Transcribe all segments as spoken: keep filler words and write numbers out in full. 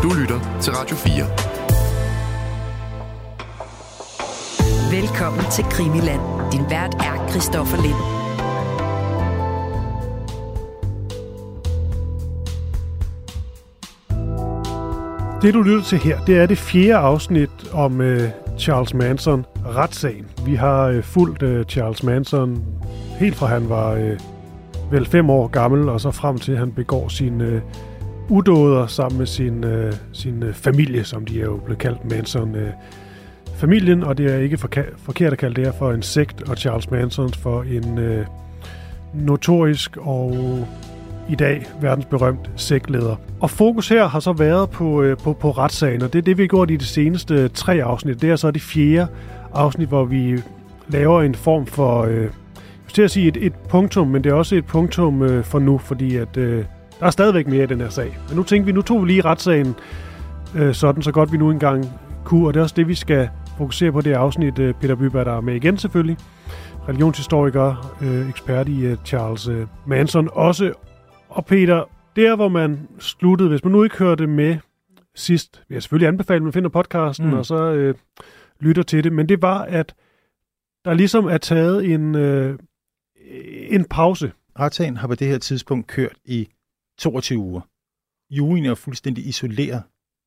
Du lytter til Radio fire. Velkommen til Krimiland. Din vært er Christoffer Lind. Det du lytter til her, det er det fjerde afsnit om uh, Charles Manson retssagen. Vi har uh, fulgt uh, Charles Manson helt fra han var uh, vel fem år gammel, og så frem til han begår sine uh, udåder sammen med sin, uh, sin uh, familie, som de er jo blevet kaldt Manson-familien, uh, og det er ikke forka- forkert at kalde det her for en sekt, og Charles Manson for en uh, notorisk og i dag verdensberømt sektleder. Og fokus her har så været på, øh, på, på retssagen, og det er det, vi har gjort i de seneste tre afsnit. Det er så det fjerde afsnit, hvor vi laver en form for, øh, jeg vil sige et, et punktum, men det er også et punktum øh, for nu, fordi at, øh, der er stadigvæk mere i den her sag. Men nu tænkte vi, nu tog vi lige retssagen øh, sådan, så godt vi nu engang kunne, og det er også det, vi skal fokusere på det afsnit. øh, Peter Byberg, der er med igen selvfølgelig, religionshistoriker, øh, ekspert i øh, Charles øh, Manson også. Og Peter, der hvor man sluttede, hvis man nu ikke hørte med sidst, vil jeg selvfølgelig anbefale, at man finder podcasten mm. og så øh, lytter til det, men det var, at der ligesom er taget en, øh, en pause. Retssagen har på det her tidspunkt kørt i toogtyve uger. Juryen er fuldstændig isoleret,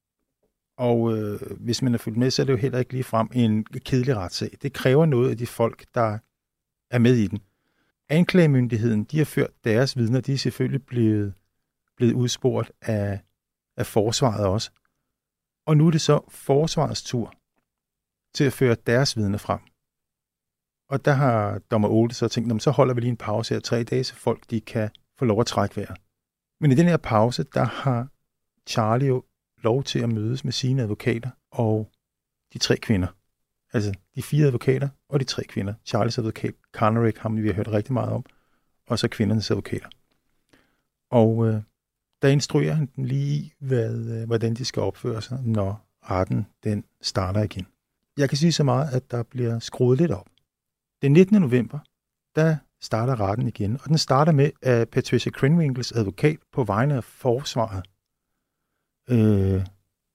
og øh, hvis man er fulgt med, så er det jo heller ikke lige frem en kedelig retssag. Det kræver noget af de folk, der er med i den. Anklagemyndigheden, de har ført deres vidner, de er selvfølgelig blevet, blevet udspurgt af, af forsvaret også. Og nu er det så forsvarets tur til at føre deres vidner frem. Og der har dommer Olte så tænkt, så holder vi lige en pause her tre dage, så folk de kan få lov at trække vejret. Men i den her pause, der har Charlie jo lov til at mødes med sine advokater og de tre kvinder. Altså de fire advokater og de tre kvinder. Charlies advokat, Connery, ham vi har hørt rigtig meget om, og så kvindernes advokater. Og øh, der instruerer han dem lige i, hvad, øh, hvordan de skal opføre sig, når retten den starter igen. Jeg kan sige så meget, at der bliver skruet lidt op. Den nittende november, der starter retten igen, og den starter med, at Patricia Krenwinkles advokat på vegne af forsvaret øh,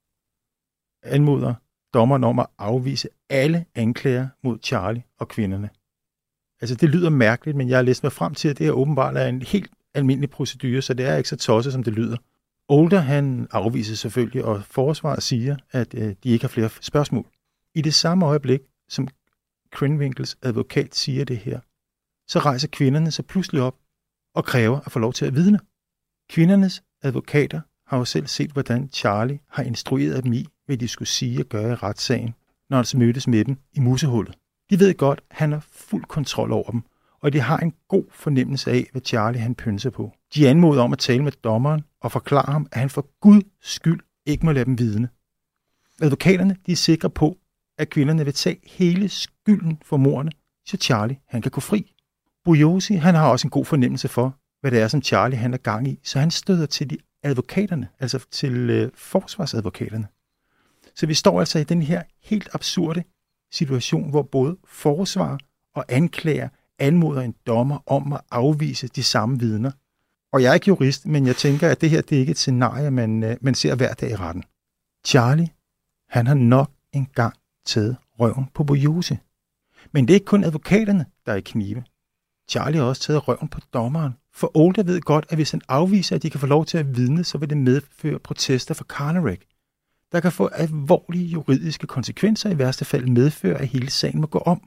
anmoder dommeren om at afvise alle anklager mod Charlie og kvinderne. Altså, det lyder mærkeligt, men jeg har læst mig frem til, at det her åbenbart er en helt almindelig procedure, så det er ikke så tosset, som det lyder. Older, han afviser selvfølgelig, og forsvaret siger, at øh, de ikke har flere spørgsmål. I det samme øjeblik, som Krenwinkles advokat siger det her, så rejser kvinderne sig pludselig op og kræver at få lov til at vidne. Kvindernes advokater har jo selv set, hvordan Charlie har instrueret dem i, hvad de skulle sige og gøre i retssagen, når han så mødtes med dem i musehullet. De ved godt, at han har fuld kontrol over dem, og de har en god fornemmelse af, hvad Charlie han pynser på. De anmoder om at tale med dommeren og forklare ham, at han for Guds skyld ikke må lade dem vidne. Advokaterne de er sikre på, at kvinderne vil tage hele skylden for mordene, så Charlie han kan gå fri. Bugliosi han har også en god fornemmelse for, hvad det er, som Charlie han er gang i, så han støder til de advokaterne, altså til øh, forsvarsadvokaterne. Så vi står altså i den her helt absurde situation, hvor både forsvar og anklager anmoder en dommer om at afvise de samme vidner. Og jeg er ikke jurist, men jeg tænker, at det her det er ikke et scenarie, man, man ser hver dag i retten. Charlie, han har nok engang taget røven på Bugliosi. Men det er ikke kun advokaterne, der er i knibe. Charlie har også taget røven på dommeren. For Older ved godt, at hvis han afviser, at de kan få lov til at vidne, så vil det medføre protester fra Connery, der kan få alvorlige juridiske konsekvenser, i værste fald medføre, at hele sagen må gå om.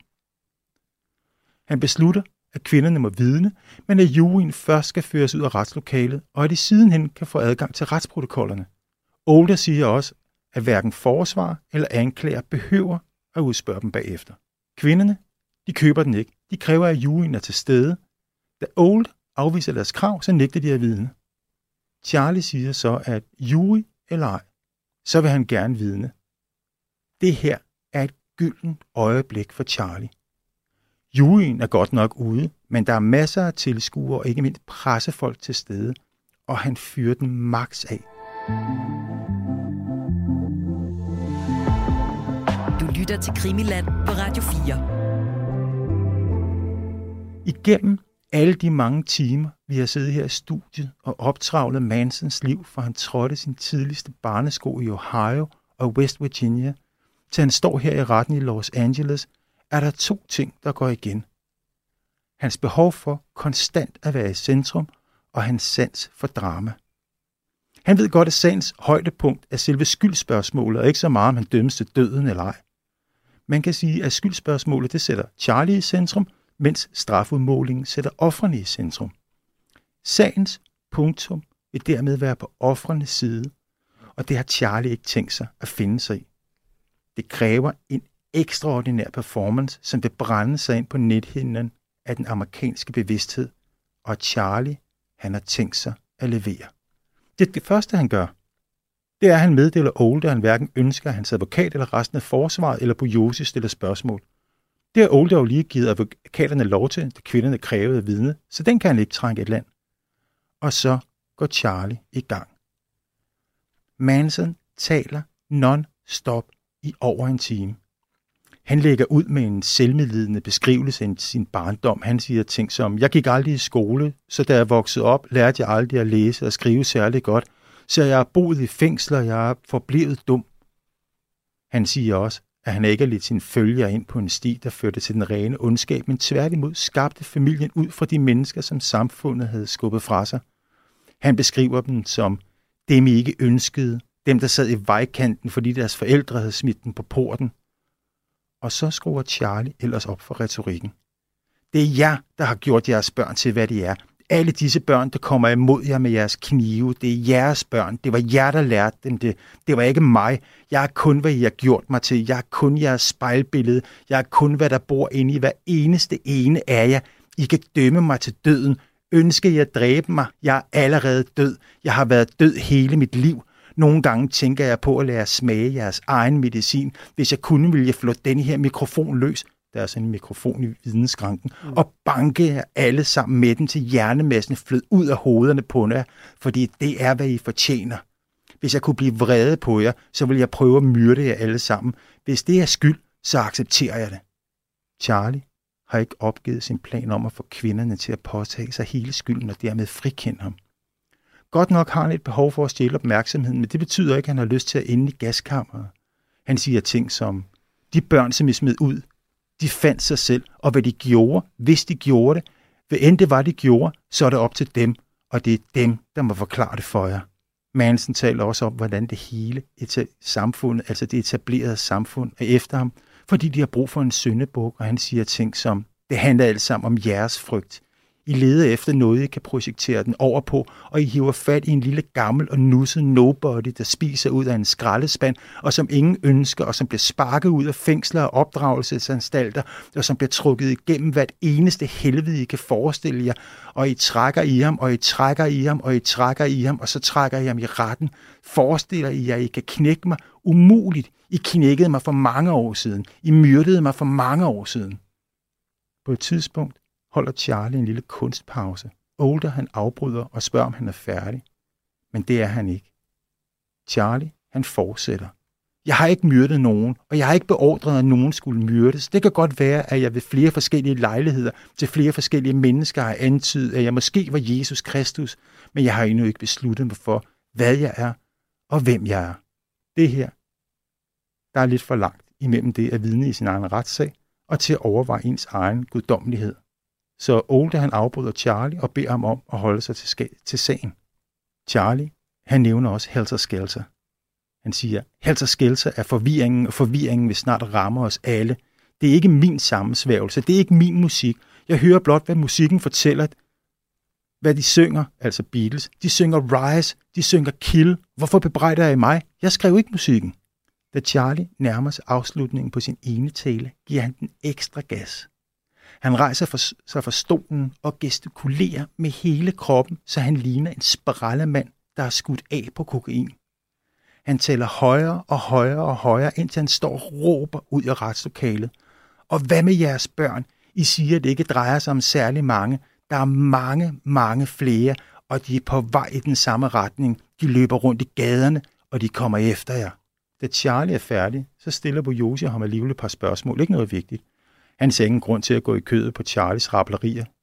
Han beslutter, at kvinderne må vidne, men at juryen først skal føres ud af retslokalet, og at de sidenhen kan få adgang til retsprotokollerne. Older siger også, at hverken forsvar eller anklager behøver at udspørge dem bagefter. Kvinderne, de køber den ikke. De kræver, at juryen er til stede. Da Older afviser deres krav, så nægter de at vidne. Charlie siger så, at jury eller ej, så vil han gerne vidne. Det her er et gyldent øjeblik for Charlie. Juryen er godt nok ude, men der er masser af tilskuere og ikke mindst pressefolk til stede, og han fyrer den max af. Du lytter til Krimiland på Radio fire. Igennem alle de mange timer, vi har siddet her i studiet og optravlet Mansons liv, fra han trådte sin tidligste barnesko i Ohio og West Virginia, til han står her i retten i Los Angeles, er der to ting, der går igen. Hans behov for konstant at være i centrum, og hans sans for drama. Han ved godt, at sagens højdepunkt er selve skyldspørgsmålet, og ikke så meget, om han dømmes til døden eller ej. Man kan sige, at skyldspørgsmålet det sætter Charlie i centrum, mens strafudmålingen sætter ofrene i centrum. Sagens punktum vil dermed være på ofrenes side, og det har Charlie ikke tænkt sig at finde sig i. Det kræver en ekstraordinær performance, som vil brænde sig ind på nethinden af den amerikanske bevidsthed, og Charlie, han har tænkt sig at levere. Det er det første, han gør. Det er, at han meddeler Oldie, at han hverken ønsker, at hans advokat eller resten af forsvaret eller Bujosi stiller spørgsmål. Det har Oldie jo lige givet advokaterne lov til, da kvinderne krævede at vidne, så den kan han ikke trænge et land. Og så går Charlie i gang. Manson taler non-stop i over en time. Han lægger ud med en selvmedlidende beskrivelse af sin barndom. Han siger ting som, jeg gik aldrig i skole, så da jeg voksede op, lærte jeg aldrig at læse og skrive særlig godt. Så jeg har boet i fængsler, og jeg er forblevet dum. Han siger også, at han ikke har lidt sine følgere ind på en sti, der førte til den rene ondskab, men tværtimod skabte familien ud fra de mennesker, som samfundet havde skubbet fra sig. Han beskriver dem som dem, I ikke ønskede, dem, der sad i vejkanten, fordi deres forældre havde smidt dem på porten. Og så skruer Charlie ellers op for retorikken. Det er jer, der har gjort jeres børn til, hvad de er. Alle disse børn, der kommer imod jer med jeres knive, det er jeres børn. Det var jer, der lærte dem det. Det var ikke mig. Jeg er kun, hvad I har gjort mig til. Jeg er kun jeres spejlbillede. Jeg er kun, hvad der bor inde i hver eneste ene af jer. I kan dømme mig til døden. Ønsker I at dræbe mig? Jeg er allerede død. Jeg har været død hele mit liv. Nogle gange tænker jeg på at lære smage jeres egen medicin. Hvis jeg kunne, ville jeg flå denne her mikrofon løs. Der er sådan en mikrofon i vidneskranken. Mm. Og banke jer alle sammen med den, til hjernemassen flød ud af hovederne på jer. Fordi det er, hvad I fortjener. Hvis jeg kunne blive vrede på jer, så vil jeg prøve at myrde jer alle sammen. Hvis det er skyld, så accepterer jeg det. Charlie har ikke opgivet sin plan om at få kvinderne til at påtage sig hele skylden og dermed frikende ham. Godt nok har han et behov for at stjæle opmærksomheden, men det betyder ikke, at han har lyst til at ende i gaskammeret. Han siger ting som, de børn, som I smed ud, de fandt sig selv, og hvad de gjorde, hvis de gjorde det, hvad end det var, de gjorde, så er det op til dem, og det er dem, der må forklare det for jer. Manson taler også om, hvordan det hele samfundet, altså det etablerede samfund, er efter ham, fordi de har brug for en syndebuk, og han siger ting som, det handler alt sammen om jeres frygt. I leder efter noget, I kan projektere den over på, og I hiver fat i en lille gammel og nusset nobody, der spiser ud af en skraldespand, og som ingen ønsker, og som bliver sparket ud af fængsler og opdragelsesanstalter, og som bliver trukket igennem hvert eneste helvede, I kan forestille jer, og I trækker i ham, og I trækker i ham, og I trækker i ham, og så trækker I ham i retten. Forestiller I jer, I kan knække mig? Umuligt. I knækkede mig for mange år siden. I myrdede mig for mange år siden. På et tidspunkt holder Charlie en lille kunstpause. Oldie han afbryder og spørger, om han er færdig. Men det er han ikke. Charlie, han fortsætter. Jeg har ikke myrdet nogen, og jeg har ikke beordret, at nogen skulle myrdes. Det kan godt være, at jeg ved flere forskellige lejligheder til flere forskellige mennesker har antydet, at jeg måske var Jesus Kristus, men jeg har endnu ikke besluttet mig for, hvad jeg er og hvem jeg er. Det her, der er lidt for langt imellem det at vidne i sin egen retssag og til at overveje ens egen guddommelighed. Så Oldie han afbryder Charlie og beder ham om at holde sig til, ska- til sagen. Charlie, han nævner også Helter Skelter. Han siger, Helter Skelter er forvirringen, og forvirringen vil snart ramme os alle. Det er ikke min sammensværgelse, det er ikke min musik. Jeg hører blot, hvad musikken fortæller, hvad de synger, altså Beatles. De synger Rise, de synger Kill. Hvorfor bebrejder jeg mig? Jeg skrev ikke musikken. Da Charlie nærmer sig afslutningen på sin ene tale, giver han den ekstra gas. Han rejser for, sig fra stolen og gestikulerer med hele kroppen, så han ligner en sprallemand, der er skudt af på kokain. Han tæller højere og højere og højere, indtil han står og råber ud i retslokalet. Og hvad med jeres børn? I siger, at det ikke drejer sig om særlig mange. Der er mange, mange flere, og de er på vej i den samme retning. De løber rundt i gaderne, og de kommer efter jer. Da Charlie er færdig, så stiller Bujosi ham alligevel et par spørgsmål. Ikke noget vigtigt. Han ser ingen grund til at gå i kødet på Charlies rablerier.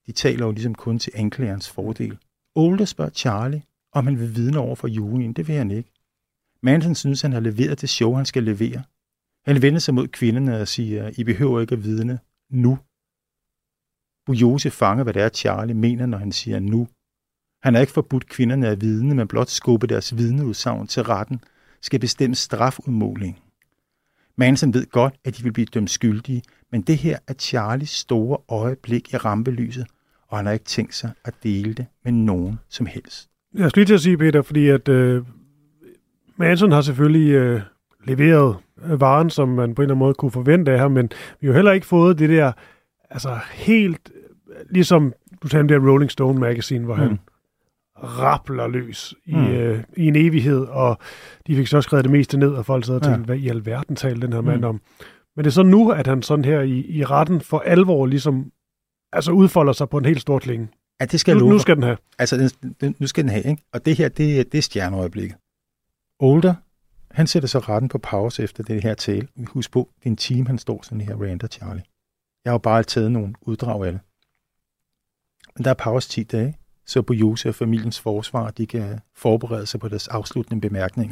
De taler jo ligesom kun til anklagerens fordel. Older spørger Charlie, om han vil vidne over for juryen. Det vil han ikke. Manson synes, han har leveret det show, han skal levere. Han vender sig mod kvinderne og siger, I behøver ikke at vidne nu. Bujosi fanger, hvad det er, Charlie mener, når han siger nu. Han har ikke forbudt kvinderne at vidne, men blot skubbe deres vidneudsagn til retten, skal bestemme strafudmåling. Manson ved godt, at de vil blive dømt skyldige, men det her er Charlies store øjeblik i rampelyset, og han har ikke tænkt sig at dele det med nogen som helst. Jeg skal lige til at sige, Peter, fordi at øh, Manson har selvfølgelig øh, leveret varen, som man på en eller anden måde kunne forvente af ham, men vi har heller ikke fået det der, altså helt, ligesom du tager det der Rolling Stone Magazine, hvor mm. han rappler løs i, mm. øh, i en evighed, og de fik så også skrevet det meste ned, og folk sad og tænkte, ja. Hvad i alverden talte den her mand mm. om? Men det er så nu, at han sådan her i, i retten for alvor ligesom, altså udfolder sig på en helt stor klinge. Ja, det skal nu, nu skal den have. Altså, den, nu skal den have, ikke? Og det her, det, det er stjerneøjeblikket. Older, han sætter så retten på pause efter det her tale. Husk på, det er en time, han står sådan her, Randa Charlie. Jeg har jo bare taget nogle uddrag af det. Men der er pause ti dage, så Bujosi og familiens forsvar, de kan forberede sig på deres afsluttende bemærkninger.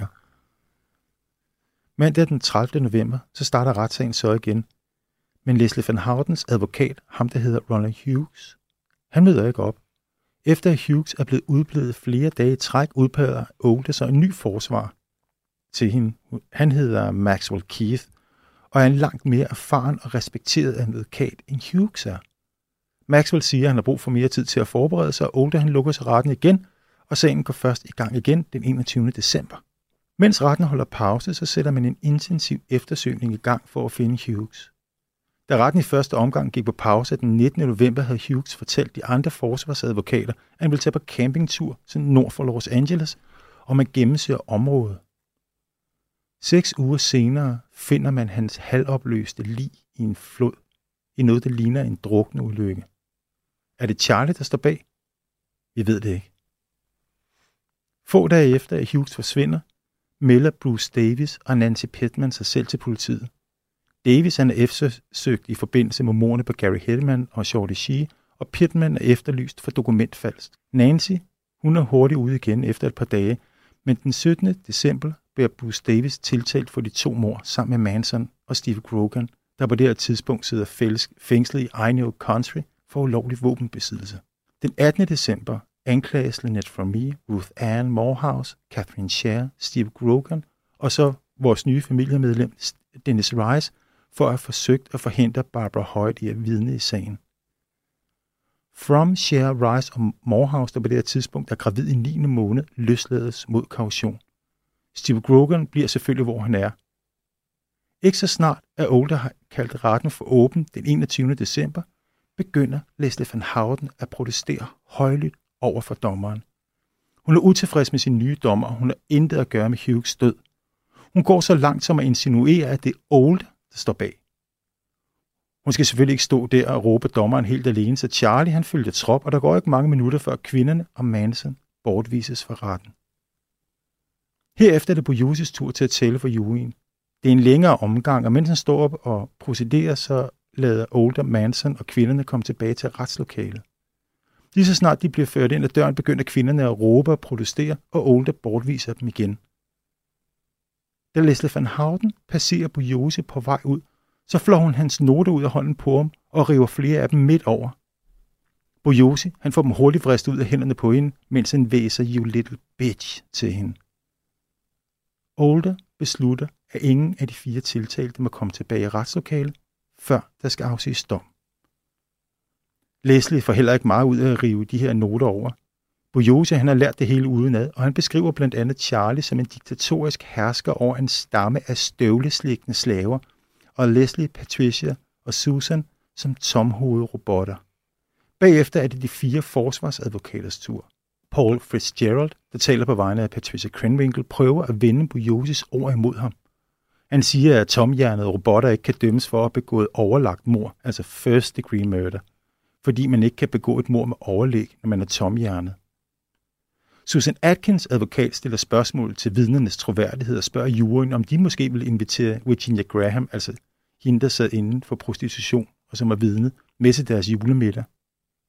Mandag den tredivte november, så starter retssagen så igen. Men Leslie Van Houtens advokat, ham der hedder Ronald Hughes, han møder ikke op. Efter at Hughes er blevet udblevet flere dage i træk, udpeger Older så en ny forsvar til hende. Han hedder Maxwell Keith, og er en langt mere erfaren og respekteret advokat end Hughes er. Maxwell siger, at han har brug for mere tid til at forberede sig, og Older han lukker sig retten igen, og sagen går først i gang igen den enogtyvende december. Mens retten holder pause, så sætter man en intensiv eftersøgning i gang for at finde Hughes. Da retten i første omgang gik på pause den nittende november, havde Hughes fortalt de andre forsvarsadvokater, at han ville tage på campingtur til nord for Los Angeles, og man gennemsøger området. Seks uger senere finder man hans halvopløste lig i en flod, i noget, der ligner en drukneulykke. Er det Charlie, der står bag? Vi ved det ikke. Få dage efter, at Hughes forsvinder, melder Bruce Davis og Nancy Pittman sig selv til politiet. Davis han er eftersøgt i forbindelse med mordene på Gary Hillman og Shorty Shee, og Pittman er efterlyst for dokumentfalsk. Nancy, hun er hurtigt ude igen efter et par dage, men den syttende december bliver Bruce Davis tiltalt for de to mord sammen med Manson og Steve Grogan, der på det her tidspunkt sidder fængslet i Idaho County for ulovlig våbenbesiddelse. Den attende december anklages Lynette Fromme, Ruth Ann Morehouse, Catherine Scher, Steve Grogan og så vores nye familiemedlem Dennis Rice for at have forsøgt at forhindre Barbara Hoyt i at vidne i sagen. Fromme, Scher, Rice og Morehouse, der på det her tidspunkt er gravid i niende måned, løslades mod kaution. Steve Grogan bliver selvfølgelig, hvor han er. Ikke så snart, at Older har kaldt retten for åben den enogtyvende december, begynder Leslie Van Houten at protestere højlydt over for dommeren. Hun er utilfreds med sin nye dommer, og hun har intet at gøre med Hughes død. Hun går så langt som at insinuere, at det er Older, der står bag. Hun skal selvfølgelig ikke stå der og råbe dommeren helt alene, så Charlie han følger trop, og der går ikke mange minutter før kvinderne og Manson bortvises fra retten. Herefter er det Bujosis tur til at tælle for juryen. Det er en længere omgang, og mens han står op og procederer, så lader Older, Manson og kvinderne komme tilbage til retslokalet. Lige så snart de bliver ført ind ad døren, begynder kvinderne at råbe og protestere, og Older bortviser dem igen. Da Leslie Van Houten passerer Bujosi på vej ud, så flår hun hans noter ud af hånden på ham og river flere af dem midt over. Bujosi, han får dem hurtigt vristet ud af hænderne på hende, mens han væser "You little bitch" til hende. Older beslutter, at ingen af de fire tiltalte må komme tilbage i retslokalet, før der skal afsiges dom. Leslie får heller ikke meget ud af at rive de her noter over. Bujosi han har lært det hele udenad, og han beskriver blandt andet Charlie som en diktatorisk hersker over en stamme af støvleslikkende slaver, og Leslie, Patricia og Susan som tomhovede robotter. Bagefter er det de fire forsvarsadvokaters tur. Paul Fitzgerald, der taler på vegne af Patricia Krenwinkel, prøver at vende Bujosis ord imod ham. Han siger, at tomhjernede robotter ikke kan dømmes for at have begået overlagt mord, altså first degree murder, fordi man ikke kan begå et mord med overlæg, når man er tomhjernet. Susan Atkins, advokat, stiller spørgsmål til vidnernes troværdighed og spørger juryen, om de måske vil invitere Virginia Graham, altså hende, der sad inden for prostitution og som er vidne, med til deres julemiddag.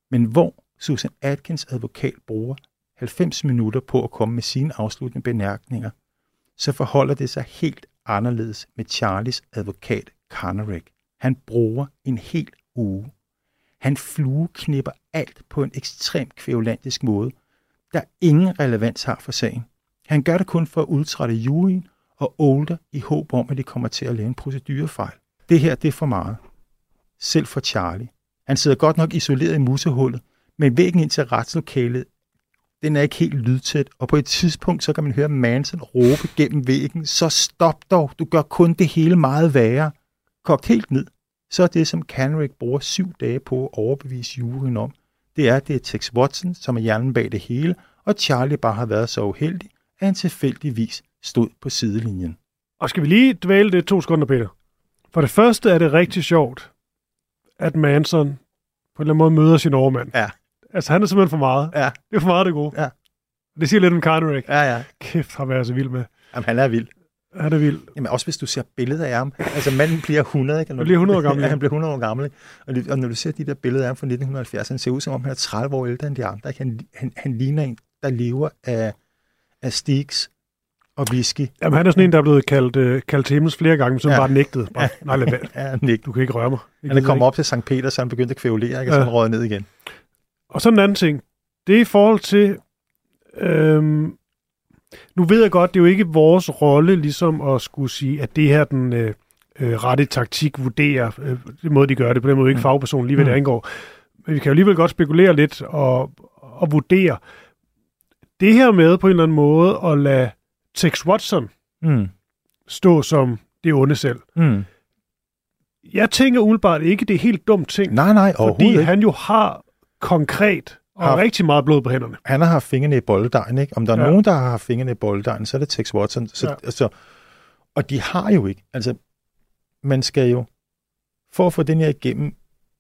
Men hvor Susan Atkins advokat bruger halvfems minutter på at komme med sine afsluttende bemærkninger, så forholder det sig helt anderledes med Charlies advokat Carnarek. Han bruger en hel uge. Han flueknipper alt på en ekstremt kvævlandisk måde, der ingen relevans har for sagen. Han gør det kun for at udtrætte juryen og Older i håb om, at de kommer til at lave en procedurefejl. Det her, det er for meget. Selv for Charlie. Han sidder godt nok isoleret i musehullet, men væggen ind til retslokalet, den er ikke helt lydtæt, og på et tidspunkt, så kan man høre Manson råbe gennem væggen, så stop dog, du gør kun det hele meget værre. Kogt helt ned, så er det, som Carnarek bruger syv dage på at overbevise juryen om, det er, at det er Tex Watson, som er hjernen bag det hele, og Charlie bare har været så uheldig, at han tilfældigvis stod på sidelinjen. Og skal vi lige dvæle det to sekunder, Peter? For det første er det rigtig sjovt, at Manson på en eller anden måde møder sin overmand. Ja. Altså, han er simpelthen for meget. Ja. Det er for meget, det gode. Ja. Det siger lidt om Carnarek. Ja, ja. Kæft, han er så vild med. Jamen, han er vild. Han er vild. Jamen, også hvis du ser billeder af ham. Altså, manden bliver hundrede, ikke? Han bliver hundrede år gammel. Ja, han bliver hundrede år gammel. Og, og når du ser de der billeder af ham fra nitten halvfjerds, han ser ud som om, han er tredive år ældre end de andre. Han, han, han ligner en, der lever af, af steaks og whisky. Jamen, han er sådan en, der er blevet kaldt, øh, kaldt himmels flere gange, som ja. bare nægtede. Bare, nej, lad være. Ja, nægtet. Du kan ikke røre mig. Han er kommet op til Sankt Peter, så han begyndte at kvævlere, ikke? Og så han røget ned igen. Og så en anden ting. Det er i forhold til... Øhm, nu ved jeg godt, det er jo ikke vores rolle ligesom at skulle sige, at det her den øh, øh, rette taktik vurderer, øh, den måde de gør det, på den måde ikke fagpersonen lige hvad det angår. Men vi kan jo alligevel godt spekulere lidt og, og vurdere. Det her med på en eller anden måde at lade Tex Watson mm. stå som det onde selv. Mm. Jeg tænker umiddelbart ikke, det er helt dumt ting. Nej, nej, fordi ikke. han jo har konkret og har rigtig meget blod på hænderne. Han har haft fingrene i bolledejen, ikke? Om der er ja. nogen, der har haft fingrene i bolledejen, så er det Tex Watson. Så, ja. altså, og de har jo ikke. Altså, man skal jo, for at få den her igennem,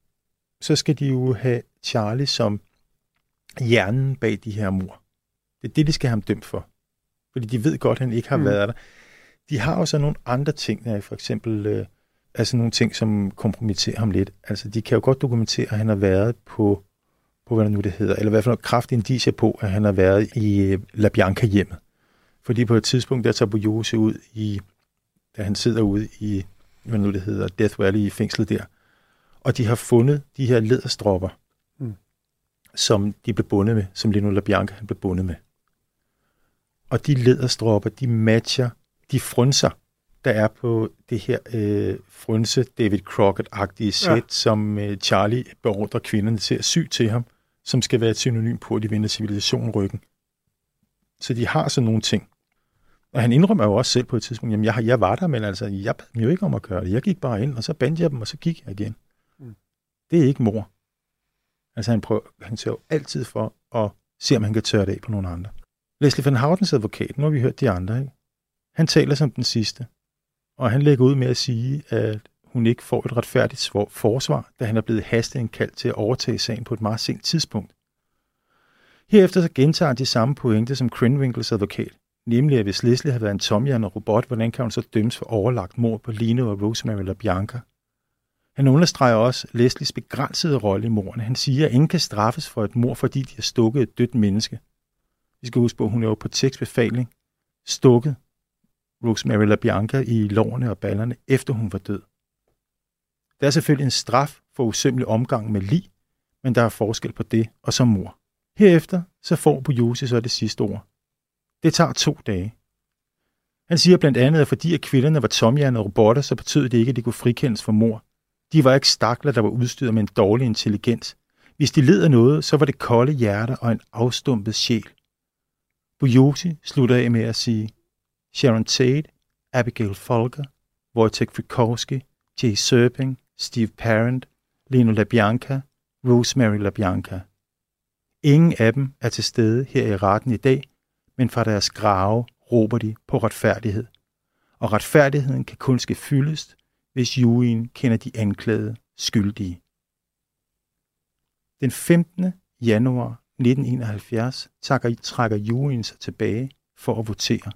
så skal de jo have Charlie som hjernen bag de her mord. Det er det, de skal have ham dømt for. Fordi de ved godt, at han ikke har mm. været der. De har jo så nogle andre ting, der for eksempel øh, altså nogle ting, som kompromitterer ham lidt. Altså, de kan jo godt dokumentere, at han har været på på hvad nu det hedder, eller i hvert fald noget kraftig indicie på, at han har været i uh, LaBianca-hjemmet. Fordi på et tidspunkt, der tager Bugliosi ud i, da han sidder ude i, hvad nu det hedder, Death Valley i fængslet der, og de har fundet de her læderstropper, mm. som de blev bundet med, som Lino LaBianca han blev bundet med. Og de læderstropper, de matcher de frynser, der er på det her øh, frynse David Crockett-agtige sæt, ja. som øh, Charlie beordrer kvinderne til at sy til ham, som skal være et synonym på, at de vender civilisationen ryggen. Så de har sådan nogle ting. Og han indrømmer jo også selv på et tidspunkt, jamen jeg, jeg var der, men altså, jeg bad dem jo ikke om at gøre det. Jeg gik bare ind, og så bandte jeg dem, og så gik jeg igen. Mm. Det er ikke mor. Altså han, prøver, han ser jo altid for at se, om han kan tørre det af på nogle andre. Leslie Van Houtens advokat, nu har vi hørt de andre, ikke? Han taler som den sidste, og han lægger ud med at sige, at hun ikke får et retfærdigt forsvar, da han er blevet hasteindkaldt til at overtage sagen på et meget sent tidspunkt. Herefter så gentager han de samme pointe som Krenwinkles advokat, nemlig at hvis Leslie har været en tomhjernet robot, hvordan kan hun så dømmes for overlagt mord på Lino og Rosemary LaBianca? Han understreger også Leslies begrænsede rolle i mordene. Han siger, at ingen kan straffes for et mord, fordi de har stukket et dødt menneske. Vi skal huske på, at hun er jo på tekstbefaling stukket Rosemary LaBianca i lårene og ballerne, efter hun var død. Der er selvfølgelig en straf for usømmelig omgang med lig, men der er forskel på det og så mord. Herefter så får Bugliosi så det sidste ord. Det tager to dage. Han siger blandt andet, at fordi at kvinderne var tomhjernede robotter, så betød det ikke, at de kunne frikendes for mord. De var ikke stakler, der var udstyret med en dårlig intelligens. Hvis de led af noget, så var det kolde hjerter og en afstumpet sjæl. Bugliosi slutter af med at sige, Sharon Tate, Abigail Folger, Wojciech Frykowski, Jay Serping, Steve Parent, Lino LaBianca, Rosemary LaBianca. Ingen af dem er til stede her i retten i dag, men fra deres grave råber de på retfærdighed. Og retfærdigheden kan kun ske fyldest, hvis juryen kender de anklagede skyldige. Den femtende januar nitten enoghalvfjerds trækker juryen sig tilbage for at votere.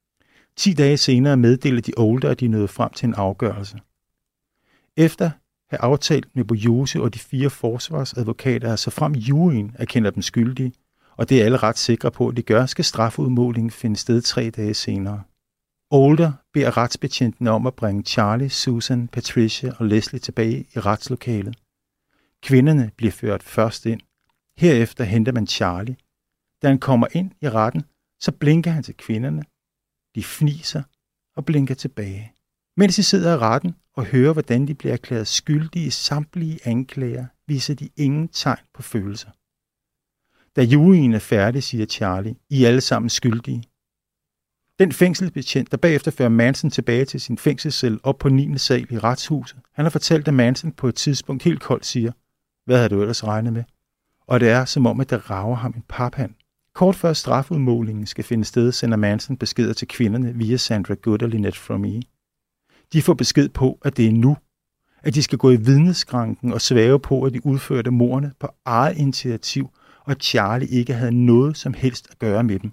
Ti dage senere meddeler de Older, at de nåede frem til en afgørelse. Efter have aftalt med Bugliosi og de fire forsvarsadvokater, så frem juryen erkender dem skyldige, og det er alle ret sikre på, at de gør, skal strafudmålingen finde sted tre dage senere. Older beder retsbetjentene om at bringe Charlie, Susan, Patricia og Leslie tilbage i retslokalet. Kvinderne bliver ført først ind. Herefter henter man Charlie. Da han kommer ind i retten, så blinker han til kvinderne. De fniser og blinker tilbage. Mens de sidder i retten og hører, hvordan de bliver erklæret skyldige i samtlige anklager, viser de ingen tegn på følelser. Da juryen er færdig, siger Charlie, I er alle sammen skyldige. Den fængselsbetjent, der bagefter fører Manson tilbage til sin fængselscelle op på niende sal i retshuset, han har fortalt, at Manson på et tidspunkt helt koldt siger, hvad havde du ellers regnet med? Og det er som om, at der rager ham en paphand. Kort før strafudmålingen skal finde sted, sender Manson beskeder til kvinderne via Sandra Good og Lynette Fromee. De får besked på, at det er nu, at de skal gå i vidneskranken og svæve på, at de udførte mordene på eget initiativ, og at Charlie ikke havde noget som helst at gøre med dem.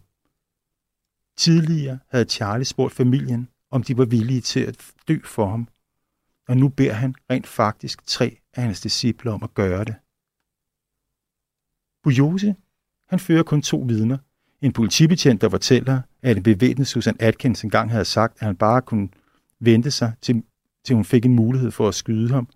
Tidligere havde Charlie spurgt familien, om de var villige til at dø for ham, og nu beder han rent faktisk tre af hans disciple om at gøre det. Bugliosi, han fører kun to vidner. En politibetjent, der fortæller, at en bevæbnet Susan Atkins engang havde sagt, at han bare kunne vente sig, til, til hun fik en mulighed for at skyde ham.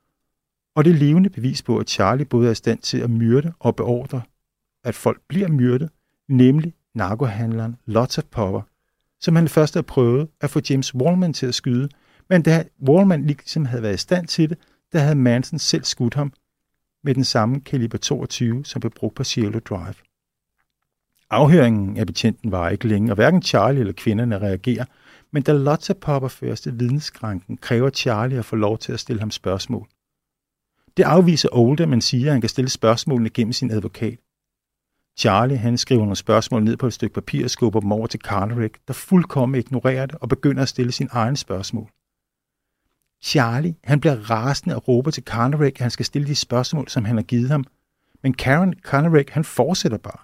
Og det levende bevis på, at Charlie både er i stand til at myrde og beordre, at folk bliver myrdet, nemlig narkohandleren Lotta Popper, som han først havde prøvet at få James Wallman til at skyde, men da Wallman ligesom havde været i stand til det, der havde Manson selv skudt ham med den samme kaliber toogtyve, som blev brugt på Cielo Drive. Afhøringen af betjenten var ikke længe, og hverken Charlie eller kvinderne reagerer, men da Lotta Popper føres til vidneskranken, kræver Charlie at få lov til at stille ham spørgsmål. Det afviser Older, men siger, at han kan stille spørgsmålene gennem sin advokat. Charlie, han skriver nogle spørgsmål ned på et stykke papir og skubber dem over til Carnerick, der fuldkommen ignorerer det og begynder at stille sin egen spørgsmål. Charlie, han bliver rasende og råber til Carnerick, at han skal stille de spørgsmål, som han har givet ham. Men Karen Carnerick, han fortsætter bare.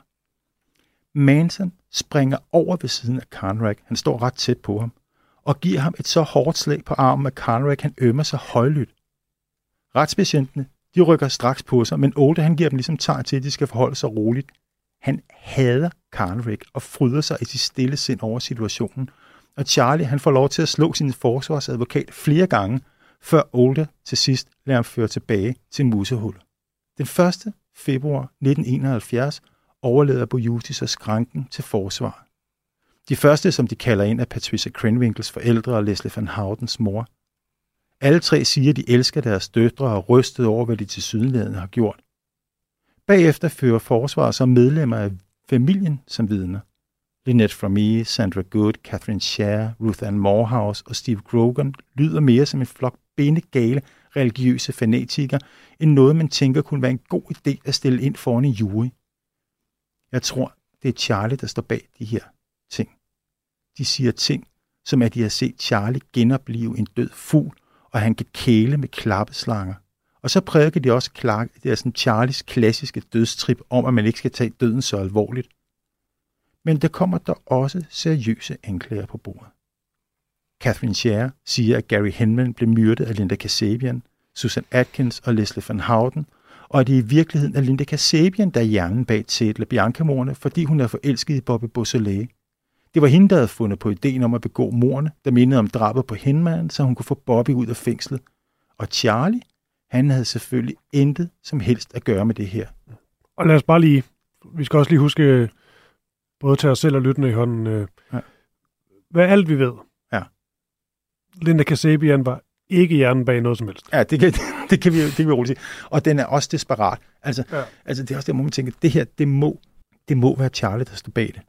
Manson springer over ved siden af Carnerick, han står ret tæt på ham, og giver ham et så hårdt slag på armen, at Carnerick, han ømmer sig højlydt. Retsbetjentene, de rykker straks på sig, men Older, han giver dem ligesom tegn til, at de skal forholde sig roligt. Han hader Carnerick og fryder sig i sit stille sind over situationen, og Charlie, han får lov til at slå sin forsvarsadvokat flere gange, før Older til sidst lader ham føre tilbage til musehullet. Den første februar nitten enoghalvfjerds overlader Bugliosi så skranken til forsvar. De første, som de kalder ind, er Patricia Krenwinkles forældre og Leslie Van Houtens mor. Alle tre siger, at de elsker deres døtre og er rystet over, hvad de tilsyneladende har gjort. Bagefter fører forsvaret så medlemmer af familien som vidner. Lynette Fromee, Sandra Good, Catherine Sher, Ruth Ann Morehouse og Steve Grogan lyder mere som en flok bindegale religiøse fanatikere, end noget, man tænker kunne være en god idé at stille ind foran en jury. Jeg tror, det er Charlie, der står bag de her ting. De siger ting, som at de har set Charlie genopleve en død fugl, og han kan kæle med klappeslanger. Og så prædiker de også klar, det er sådan Charlies klassiske dødstrip om, at man ikke skal tage døden så alvorligt. Men der kommer der også seriøse anklager på bordet. Catherine Sher siger, at Gary Hinman blev myrdet af Linda Kasabian, Susan Atkins og Leslie Van Houten, og at det i virkeligheden er Linda Kasabian, der er hjernen bag Ted LaBianca-mordene, fordi hun er forelsket i Bobby Beausoleil. Det var hende, der havde fundet på ideen om at begå mordene, der mindede om drabet på Hinman, så hun kunne få Bobby ud af fængslet. Og Charlie, han havde selvfølgelig intet som helst at gøre med det her. Og lad os bare lige, vi skal også lige huske, både til os selv og lyttende i hånden, øh, ja. hvad alt vi ved. Ja. Linda Kasabian var ikke hjernen bag noget som helst. Ja, det kan, det kan vi det kan vi roligt sige. Og den er også desperat. Altså, ja. altså det er også der, hvor man tænker, det her, det må, det må være Charlie, der står bag det.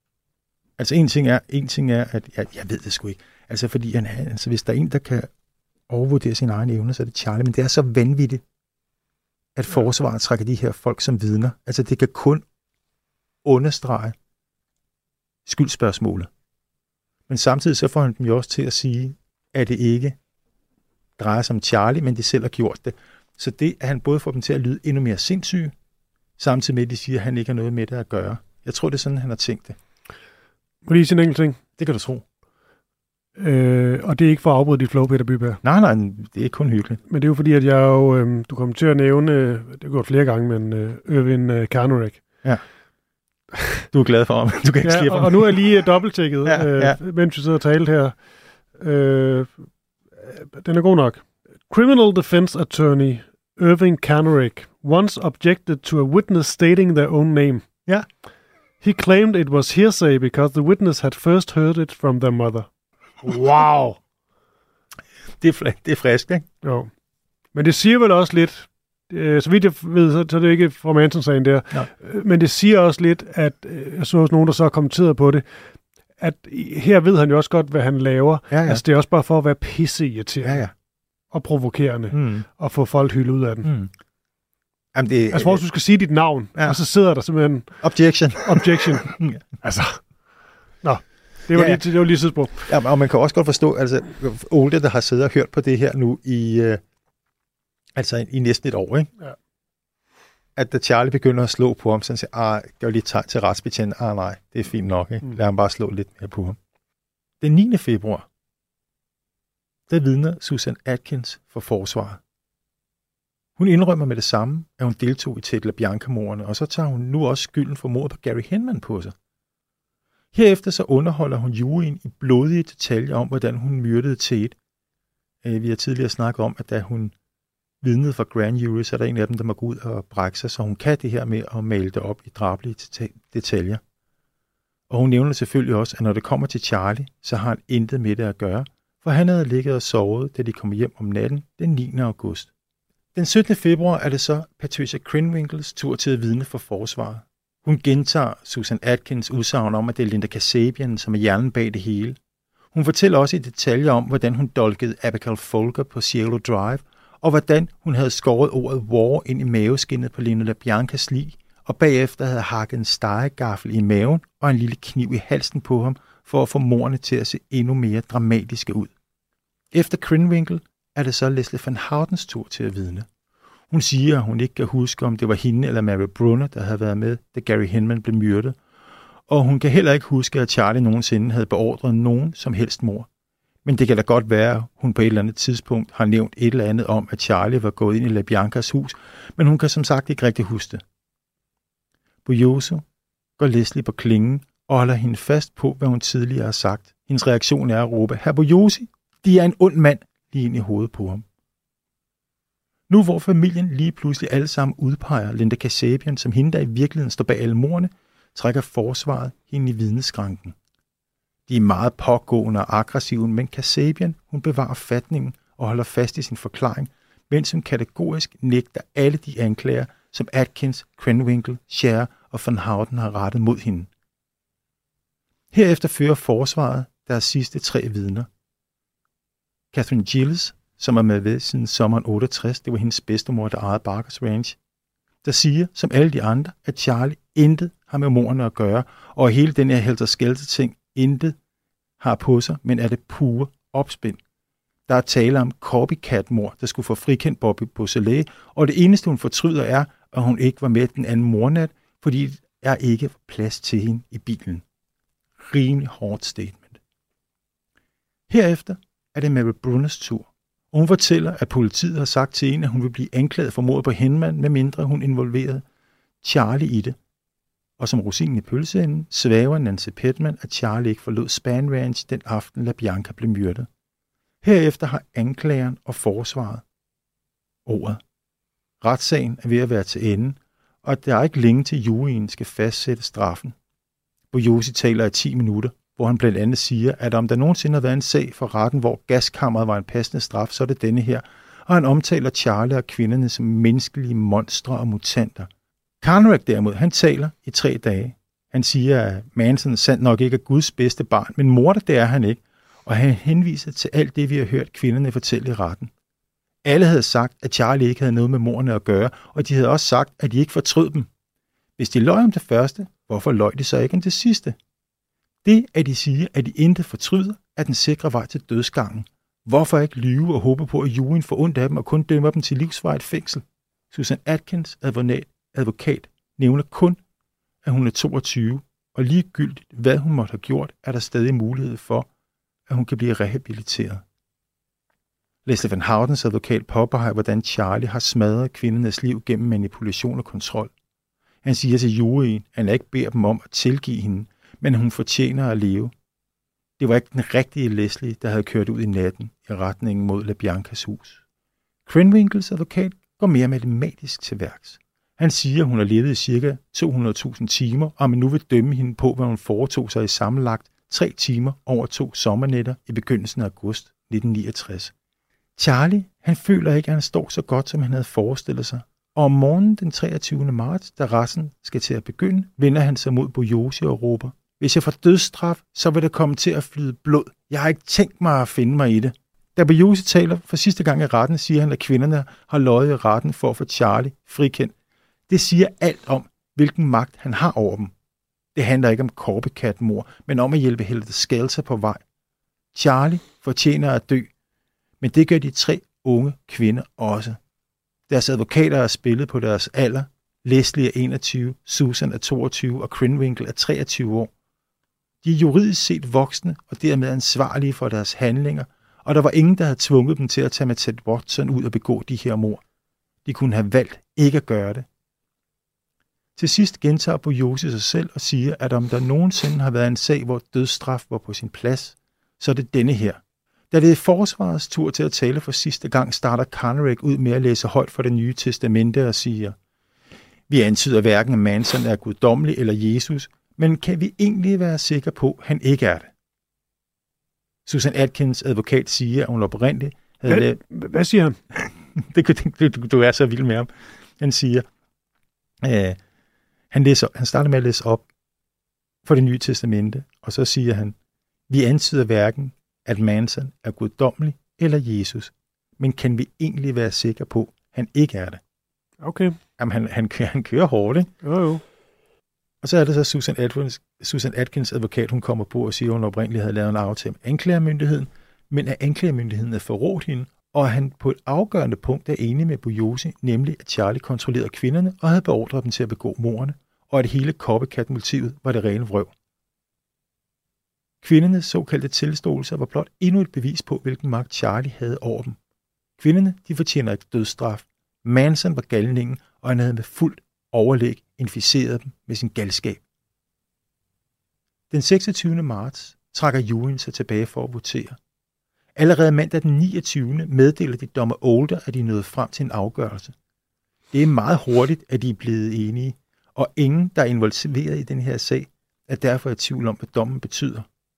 Altså en ting er, en ting er at jeg, jeg ved det sgu ikke. Altså fordi han, altså, hvis der er en, der kan overvurdere sine egne evner, så er det Charlie. Men det er så vanvittigt, at forsvaret trækker de her folk som vidner. Altså det kan kun understrege skyldspørgsmålet. Men samtidig så får han dem jo også til at sige, at det ikke drejer sig om Charlie, men de selv har gjort det. Så det, at han både får dem til at lyde endnu mere sindssyge, samtidig med, at de siger, at han ikke har noget med det at gøre. Jeg tror, det er sådan, han har tænkt det. Må lige sige en enkelt ting? Det kan du tro. Øh, og det er ikke for at afbryde dit flow, Peter Byberg. Nej, nej, det er kun hyggeligt. Men det er jo fordi, at jeg jo, øh, du kommer til at nævne, øh, det har gået flere gange, men øh, Irvin øh, Karnarek. Ja. Du er glad for ham. Du kan ikke ja, slippe og, ham. og nu er jeg lige uh, dobbelttjekket, ja, øh, ja. mens vi sidder og talte her. Øh, den er god nok. Criminal defense attorney Irving Karnarek once objected to a witness stating their own name. Ja. He claimed it was hearsay because the witness had first heard it from their mother. Wow! Det er, det er frisk, ikke? Jo. Men det siger vel også lidt, øh, så vidt jeg ved, så, så er det ikke fra Manson-sagen der, ja. men det siger også lidt, at øh, jeg så også nogen, der så har kommenteret på det, at her ved han jo også godt, hvad han laver. Ja, ja. Altså det er også bare for at være pisseirriterende ja, ja. og provokerende, mm. og få folk hyldet ud af den. Mm. Jamen, det, altså hvor du skal sige dit navn, ja. og så sidder der simpelthen... Objection. Objection. altså... Nå. Det var, ja, lige, det var lige sidspunkt. Ja, og man kan også godt forstå, altså Olde, der har siddet og hørt på det her nu i, øh, altså i næsten et år, ikke? Ja. At da Charlie begynder at slå på ham, så han siger, ah, gør lige tegn til retsbetjenten. Ah, nej, det er fint nok, ikke? Lad ham bare slå lidt mere på ham. Den niende februar, der vidner Susan Atkins for forsvaret. Hun indrømmer med det samme, at hun deltog i Ted LaBianca-mordene, og så tager hun nu også skylden for mordet på Gary Hinman på sig. Herefter så underholder hun juryen i blodige detaljer om, hvordan hun myrdede Ted. Vi har tidligere snakket om, at da hun vidnede for grand jury, så er der en af dem, der må gå ud og brække sig, så hun kan det her med at male det op i drabelige detaljer. Og hun nævner selvfølgelig også, at når det kommer til Charlie, så har han intet med det at gøre, for han havde ligget og sovet, da de kom hjem om natten den niende august. Den syttende februar er det så Patricia Krenwinkles tur til at vidne for forsvaret. Hun gentager Susan Atkins udsagn om, at det er Linda Kasabian, som er hjernen bag det hele. Hun fortæller også i detaljer om, hvordan hun dolkede Abigail Folger på Cielo Drive, og hvordan hun havde skåret ordet war ind i maveskinnet på Lino LaBiancas lig, og bagefter havde hakket en stegegaffel i maven og en lille kniv i halsen på ham, for at få mordene til at se endnu mere dramatiske ud. Efter Krenwinkle er det så Leslie Van Houtens tur til at vidne. Hun siger, at hun ikke kan huske, om det var hende eller Mary Brunner, der havde været med, da Gary Hinman blev myrdet. Og hun kan heller ikke huske, at Charlie nogensinde havde beordret nogen som helst mord. Men det kan da godt være, at hun på et eller andet tidspunkt har nævnt et eller andet om, at Charlie var gået ind i LaBiancas hus, men hun kan som sagt ikke rigtig huske det. Bujoso går Leslie på klingen og holder hende fast på, hvad hun tidligere har sagt. Hendes reaktion er at råbe, "Herr Bujosi, de er en ond mand", lige ind i hovedet på ham. Nu hvor familien lige pludselig alle sammen udpeger Linda Kasabian som hende, der i virkeligheden står bag alle mordene, trækker forsvaret hende i vidneskranken. De er meget pågående og aggressive, men Kasabian, hun bevarer fatningen og holder fast i sin forklaring, mens hun kategorisk nægter alle de anklager, som Atkins, Krenwinkle, Scher og Van Houten har rettet mod hende. Herefter fører forsvaret deres sidste tre vidner. Catherine Gillis, som er med ved siden sommeren otteogtres, det var hendes bedstemor, der ejede Barkers Ranch, der siger, som alle de andre, at Charlie intet har med mordene at gøre, og hele den her helter-skelter-ting intet har på sig, men er det pure opspind. Der er tale om copycat-mord, der skulle få frikendt Bobby Beausoleil, og det eneste, hun fortryder, er, at hun ikke var med den anden mornat, fordi der ikke var plads til hende i bilen. Rimelig hårdt statement. Herefter er det Mary Brunners tur, og hun fortæller, at politiet har sagt til hende, at hun vil blive anklaget for mordet på Hinman, medmindre hun involverede Charlie i det. Og som rosinen i pølseenden, svæver Nancy Pittman, at Charlie ikke forlod Span Ranch den aften, LaBianca blev myrdet. Herefter har anklageren og forsvaret ordet. Retssagen er ved at være til ende, og der er ikke længe til juryen skal fastsætte straffen. Bujosi taler i ti minutter, hvor han blandt andet siger, at om der nogensinde har været en sag for retten, hvor gaskammeret var en passende straf, så er det denne her, og han omtaler Charlie og kvinderne som menneskelige monstre og mutanter. Karnarek derimod, han taler i tre dage. Han siger, at Manson sandt nok ikke er Guds bedste barn, men morder det er han ikke, og han henviser til alt det, vi har hørt kvinderne fortælle i retten. Alle havde sagt, at Charlie ikke havde noget med mordene at gøre, og de havde også sagt, at de ikke fortrød dem. Hvis de løj om det første, hvorfor løj de så ikke om det sidste? Det, at de siger, at de intet fortryder, er den sikre vej til dødsgangen. Hvorfor ikke lyve og håbe på, at juryen får ondt af dem og kun dømmer dem til livsvarigt fængsel? Susan Atkins, advokat, advokat, nævner kun, at hun er toogtyve, og ligegyldigt hvad hun måtte have gjort, er der stadig mulighed for at hun kan blive rehabiliteret. Leslie Van Houtens advokat påpeger, hvordan Charlie har smadret kvindernes liv gennem manipulation og kontrol. Han siger til juryen, at han ikke beder dem om at tilgive hende, men hun fortjener at leve. Det var ikke den rigtige Leslie, der havde kørt ud i natten i retningen mod LaBiancas hus. Krenwinkles advokat går mere matematisk til værks. Han siger, at hun har levet i ca. to hundrede tusind timer, og man nu vil dømme hende på, hvad hun foretog sig i sammenlagt tre timer over to sommernetter i begyndelsen af august nitten niogtres. Charlie, han føler ikke, at han står så godt, som han havde forestillet sig, og om morgenen den treogtyvende marts, da retten skal til at begynde, vender han sig mod Bujoshi og råber: "Hvis jeg får dødsstraf, så vil det komme til at flyde blod. Jeg har ikke tænkt mig at finde mig i det." Da Bujoshi taler for sidste gang i retten, siger han, at kvinderne har løjet i retten for at få Charlie frikendt. Det siger alt om, hvilken magt han har over dem. Det handler ikke om copycat-mord, men om at hjælpe Hilda Skelter på vej. Charlie fortjener at dø, men det gør de tre unge kvinder også. Deres advokater er spillet på deres alder. Leslie er enogtyve, Susan er toogtyve og Krenwinkel er treogtyve år. De er juridisk set voksne og dermed ansvarlige for deres handlinger, og der var ingen, der havde tvunget dem til at tage med Ted Watson ud og begå de her mord. De kunne have valgt ikke at gøre det. Til sidst gentager Bujoshi sig selv og siger, at om der nogensinde har været en sag, hvor dødsstraf var på sin plads, så er det denne her. Da det er forsvarets tur til at tale for sidste gang, starter Connery ud med at læse højt fra Det Nye Testamente og siger: "Vi antyder hverken, at Manson er guddommelig eller Jesus, men kan vi egentlig være sikre på, at han ikke er det?" Susan Atkins advokat siger, at hun oprindeligt havde... Hvad, lavet... hvad siger han? det, du, du er så vild med ham. Han siger... Øh, han, læser, han starter med at læse op for Det Nye Testamente, og så siger han: "Vi antyder hverken, at Manson er guddommelig eller Jesus, men kan vi egentlig være sikre på, at han ikke er det?" Okay. Jamen, han, han, kører, han kører hårdt, ikke? Jo, jo. Og så er det så Susan Atkins, Susan Atkins advokat, hun kommer på og siger, at hun oprindeligt havde lavet en aftale med anklagermyndigheden, men at anklagermyndigheden havde forrådt hende, og at han på et afgørende punkt er enig med Bujoshi, nemlig at Charlie kontrollerede kvinderne og havde beordret dem til at begå mordene, og at hele copycat-motivet var det rene vrøv. Kvindernes såkaldte tilståelser var blot endnu et bevis på, hvilken magt Charlie havde over dem. Kvinderne, de fortjener ikke dødsstraf. Manson var galningen, og han havde med fuldt overlæg inficeret dem med sin galskab. Den seksogtyvende marts trækker juryen sig tilbage for at votere. Allerede mandag den niogtyvende meddeler de dommer Older, at de nåede frem til en afgørelse. Det er meget hurtigt, at de er blevet enige, og ingen, der er involveret i den her sag, er derfor i tvivl om, hvad dommen betyder.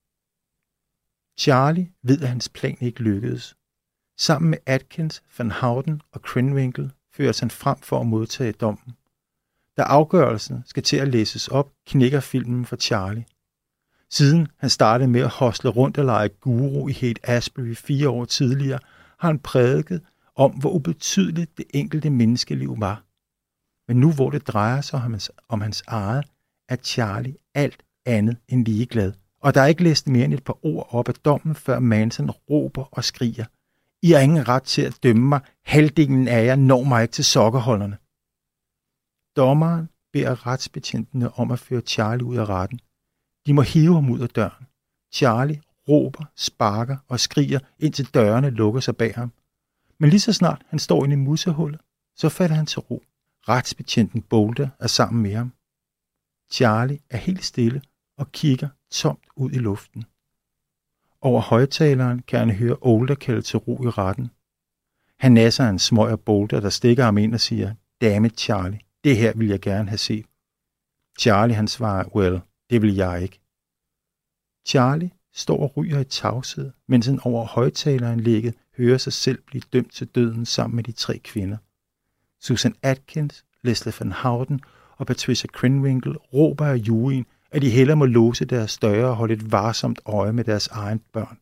Charlie ved, at hans plan ikke lykkedes. Sammen med Atkins, Van Houten og Krenwinkel føres han frem for at modtage dommen. Da afgørelsen skal til at læses op, knækker filmen for Charlie. Siden han startede med at hostle rundt og lege guru i Haight-Ashbury fire år tidligere, har han prædiket om, hvor ubetydeligt det enkelte menneskeliv var. Men nu hvor det drejer sig om hans, om hans eget, er Charlie alt andet end ligeglad. Og der er ikke læst mere end et par ord op af dommen, før Manson råber og skriger: "I har ingen ret til at dømme mig. Halvdelen af jer når mig ikke til sokkerholderne." Dommeren beder retsbetjentene om at føre Charlie ud af retten. De må hive ham ud af døren. Charlie råber, sparker og skriger, indtil dørene lukker sig bag ham. Men lige så snart han står inde i musehullet, så falder han til ro. Retsbetjenten Boulder er sammen med ham. Charlie er helt stille og kigger tomt ud i luften. Over højtaleren kan han høre Older kalde til ro i retten. Han nasser en smøg af Boulder, der stikker ham ind og siger: "Dammit, Charlie, det her vil jeg gerne have set." Charlie han svarer: "Well, det vil jeg ikke." Charlie står og ryger i tavshed, mens han over højtaleranlægget hører sig selv blive dømt til døden sammen med de tre kvinder. Susan Atkins, Leslie Van Houten og Patricia Krenwinkel råber af juryen, at de hellere må låse deres døre og holde et varsomt øje med deres egen børn.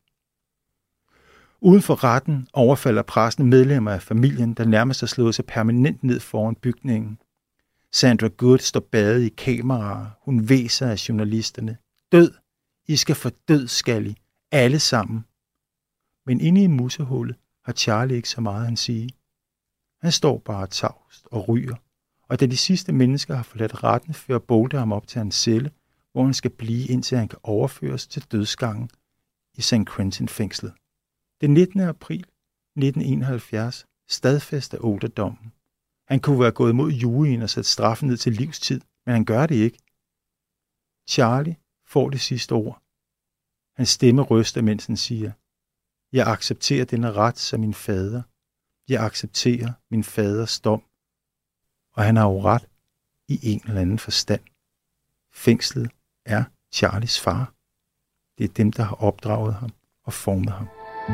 Uden for retten overfalder pressen medlemmer af familien, der nærmest har slået sig permanent ned foran bygningen. Sandra Good står badet i kameraer. Hun væser af journalisterne: "Død! I skal få død, skal I. Alle sammen." Men inde i musehullet har Charlie ikke så meget at sige. Han står bare tavst og ryger, og da de sidste mennesker har forladt retten, fører Boulder ham op til hans celle, hvor han skal blive, indtil han kan overføres til dødsgangen i San Quentin-fængslet. Den nittende april nitten enoghalvfjerds stadfæster Older dommen. Han kunne være gået mod juryen og sat straffen ned til livstid, men han gør det ikke. Charlie får det sidste ord. Hans stemme ryster, mens han siger, jeg accepterer denne ret som min fader. Jeg accepterer min faders dom. Og han har jo ret i en eller anden forstand. Fængslet er Charlies far. Det er dem, der har opdraget ham og formet ham.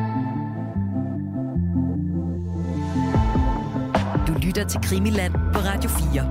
Du lytter til Krimiland på Radio fire.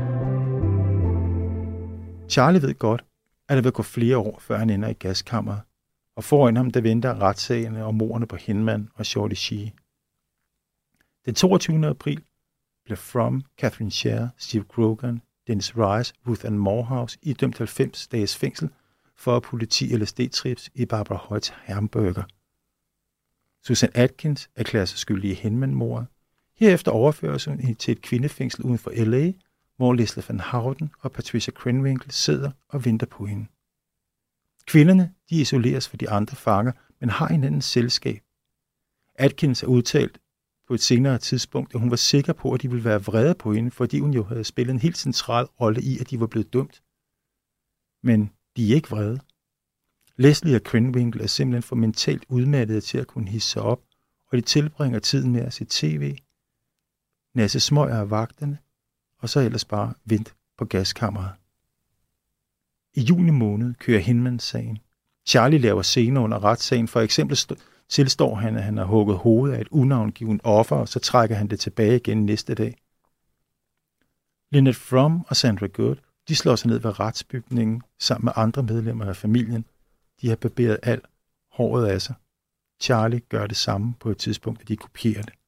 Charlie ved godt, at der vil gå flere år, før han ender i gaskammeret, og foran ham der venter retssagerne og mordene på Hinman og Shorty Shee. Den toogtyvende april blev Fromm, Catherine Sher, Steve Grogan, Dennis Rice, Ruth Ann Morehouse idømt halvfems dages fængsel for politi- L S D-trips i Barbara Hoyts hamburger. Susan Atkins erklærer sig skyldig i Hinman-mordet. Herefter overføres hun til et kvindefængsel uden for L A, hvor Leslie Van Houten og Patricia Krenwinkel sidder og venter på hende. Kvinderne de isoleres fra de andre fanger, men har hinandens selskab. Atkins er udtalt på et senere tidspunkt, at hun var sikker på, at de ville være vrede på hende, fordi hun jo havde spillet en helt central rolle i, at de var blevet dømt. Men de er ikke vrede. Leslie og Krenwinkel er simpelthen for mentalt udmattede til at kunne hisse sig op, og de tilbringer tiden med at se tv, nasse smøger af vagterne, og så ellers bare vente på gaskammeret. I juni måned kører Hinman-sagen. Charlie laver scener under retssagen. For eksempel tilstår han, at han har hugget hovedet af et unavngivet offer, og så trækker han det tilbage igen næste dag. Lynette Fromm og Sandra Good, de slår sig ned ved retsbygningen sammen med andre medlemmer af familien. De har barberet alt håret af sig. Charlie gør det samme på et tidspunkt, at de kopierer det.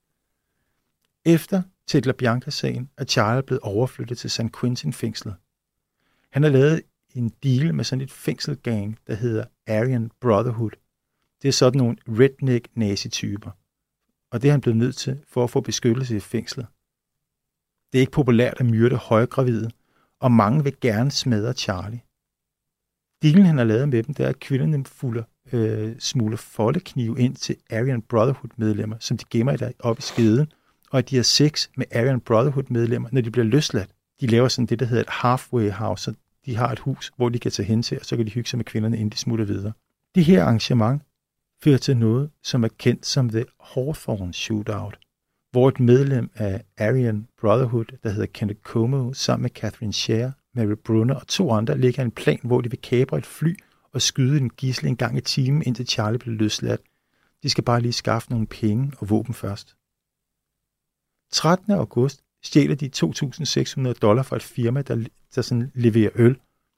Efter Ted LaBianca-sagen er Charlie blevet overflyttet til San Quentin-fængslet. Han har lavet en deal med sådan et fængselgang, der hedder Aryan Brotherhood. Det er sådan nogle redneck nazi-typer. Og det er han blevet nødt til for at få beskyttelse i fængslet. Det er ikke populært at myrde højgravide, og mange vil gerne smadre Charlie. Dealen han har lavet med dem, det er, at kvinderne fulder, øh, smugler foldeknive ind til Aryan Brotherhood-medlemmer, som de gemmer der op i skeden, og at de har sex med Aryan Brotherhood-medlemmer, når de bliver løsladt. De laver sådan det, der hedder et halfway house, så de har et hus, hvor de kan tage hen til, og så kan de hygge sig med kvinderne, inden de smutter videre. Det her arrangement fører til noget, som er kendt som The Hawthorne Shootout, hvor et medlem af Aryan Brotherhood, der hedder Kenneth Como, sammen med Catherine Sher, Mary Brunner og to andre, lægger en plan, hvor de vil kapre et fly og skyde en gidsel en gang i timen, indtil Charlie bliver løsladt. De skal bare lige skaffe nogle penge og våben først. trettende august stjæler de to tusind seks hundrede dollar fra et firma, der, der sådan leverer øl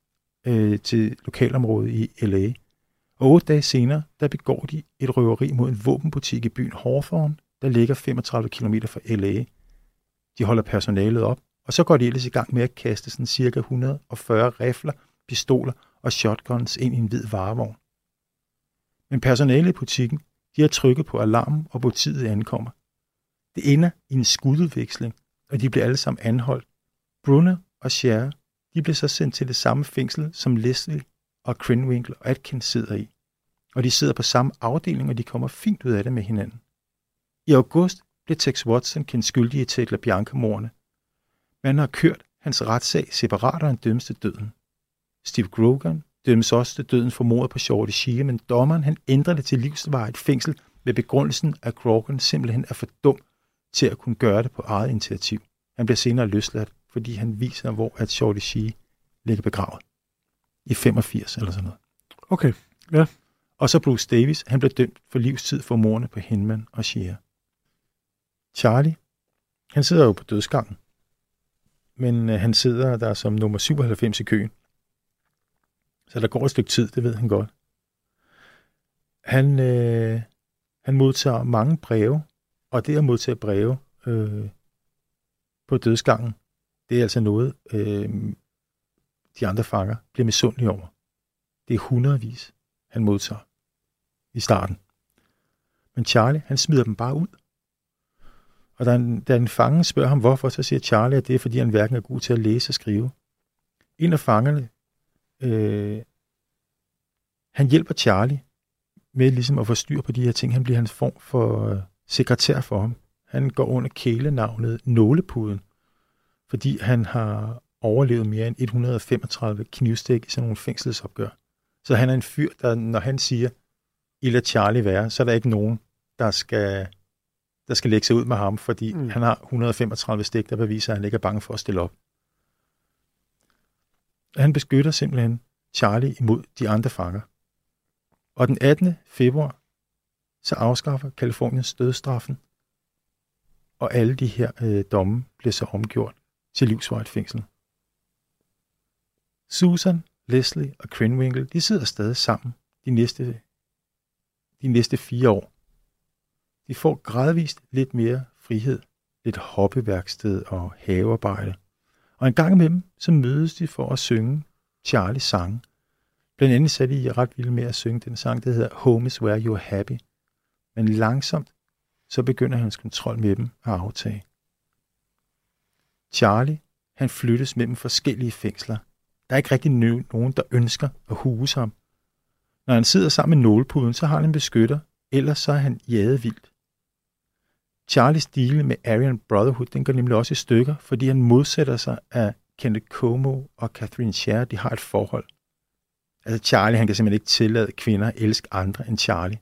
øh, til lokalområdet i L A. Og otte dage senere, der begår de et røveri mod en våbenbutik i byen Hawthorne, der ligger femogtredive kilometer fra L A. De holder personalet op, og så går de ellers i gang med at kaste sådan cirka et hundrede og fyrre rifler, pistoler og shotguns ind i en hvid varevogn. Men personalet i butikken, de har trykket på alarmen, og politiet ankommer. Det ender i en skududveksling, og de bliver alle sammen anholdt. Brunner og Sher, de bliver så sendt til det samme fængsel, som Leslie og Krenwinkel og Atkins sidder i. Og de sidder på samme afdeling, og de kommer fint ud af det med hinanden. I august blev Tex Watson kendt skyldig i Ted LaBianca-mordene. Man har kørt hans retssag separat, og han dømmes til døden. Steve Grogan dømmes også til døden for mordet på Shorty Shee, men dommeren han ændrer det til livsvarigt fængsel med begrundelsen, at Grogan simpelthen er for dum til at kunne gøre det på eget initiativ. Han bliver senere løsladt, fordi han viser, hvor at Shorty Shee ligger begravet. I femogfirs eller sådan noget. Okay, ja. Og så Bruce Davis, han blev dømt for livstid for mordene på Hinman og Sher. Charlie, han sidder jo på dødsgangen. Men øh, han sidder der som nummer syvoghalvfems i køen. Så der går et stykke tid, det ved han godt. Han, øh, han modtager mange breve, og det at modtage breve øh, på dødsgangen, det er altså noget, øh, de andre fanger bliver misundelige over. Det er hundredvis, han modtager i starten. Men Charlie, han smider dem bare ud. Og da en, da en fange spørger ham, hvorfor, så siger Charlie, at det er, fordi han hverken er god til at læse og skrive. En af fangerne, øh, han hjælper Charlie med ligesom at få styr på de her ting. Han bliver hans form for øh, sekretær for ham. Han går under kælenavnet Nålepuden, fordi han har overlevet mere end et hundrede og femogtredive knivstik i sådan nogle fængselsopgør. Så han er en fyr, der når han siger, I lader Charlie være, så er der ikke nogen, der skal, der skal lægge sig ud med ham, fordi mm. han har et hundrede og femogtredive stik, der beviser, at han ikke er bange for at stille op. Han beskytter simpelthen Charlie imod de andre fanger. Og den attende februar, så afskaffer Californiens dødsstraffen, og alle de her øh, domme bliver så omgjort til livsvarigt fængsel. Susan, Leslie og Krenwinkel, de sidder stadig sammen de næste, de næste fire år. De får gradvist lidt mere frihed, lidt hobbyværksted og havearbejde. Og en gang imellem, så mødes de for at synge Charlies sange. Blandt andet så er de ret vilde med at synge den sang, der hedder Home is where you're happy. Men langsomt, så begynder hans kontrol med dem at aftage. Charlie, han flyttes mellem forskellige fængsler. Der er ikke rigtig nogen, der ønsker at huse ham. Når han sidder sammen med Nålepuden, så har han en beskytter, ellers så er han jaget vildt. Charlies deal med Aryan Brotherhood, den går nemlig også i stykker, fordi han modsætter sig af Kenneth Como og Catherine Sher, de har et forhold. Altså Charlie, han kan simpelthen ikke tillade kvinder at elske andre end Charlie.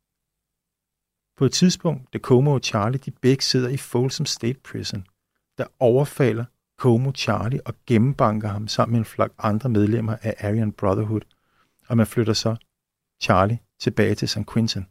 På et tidspunkt, da Como og Charlie, de begge sidder i Folsom State Prison, der overfalder Como Charlie og gennembanker ham sammen med en flok andre medlemmer af Aryan Brotherhood, og man flytter så Charlie tilbage til San Quentin.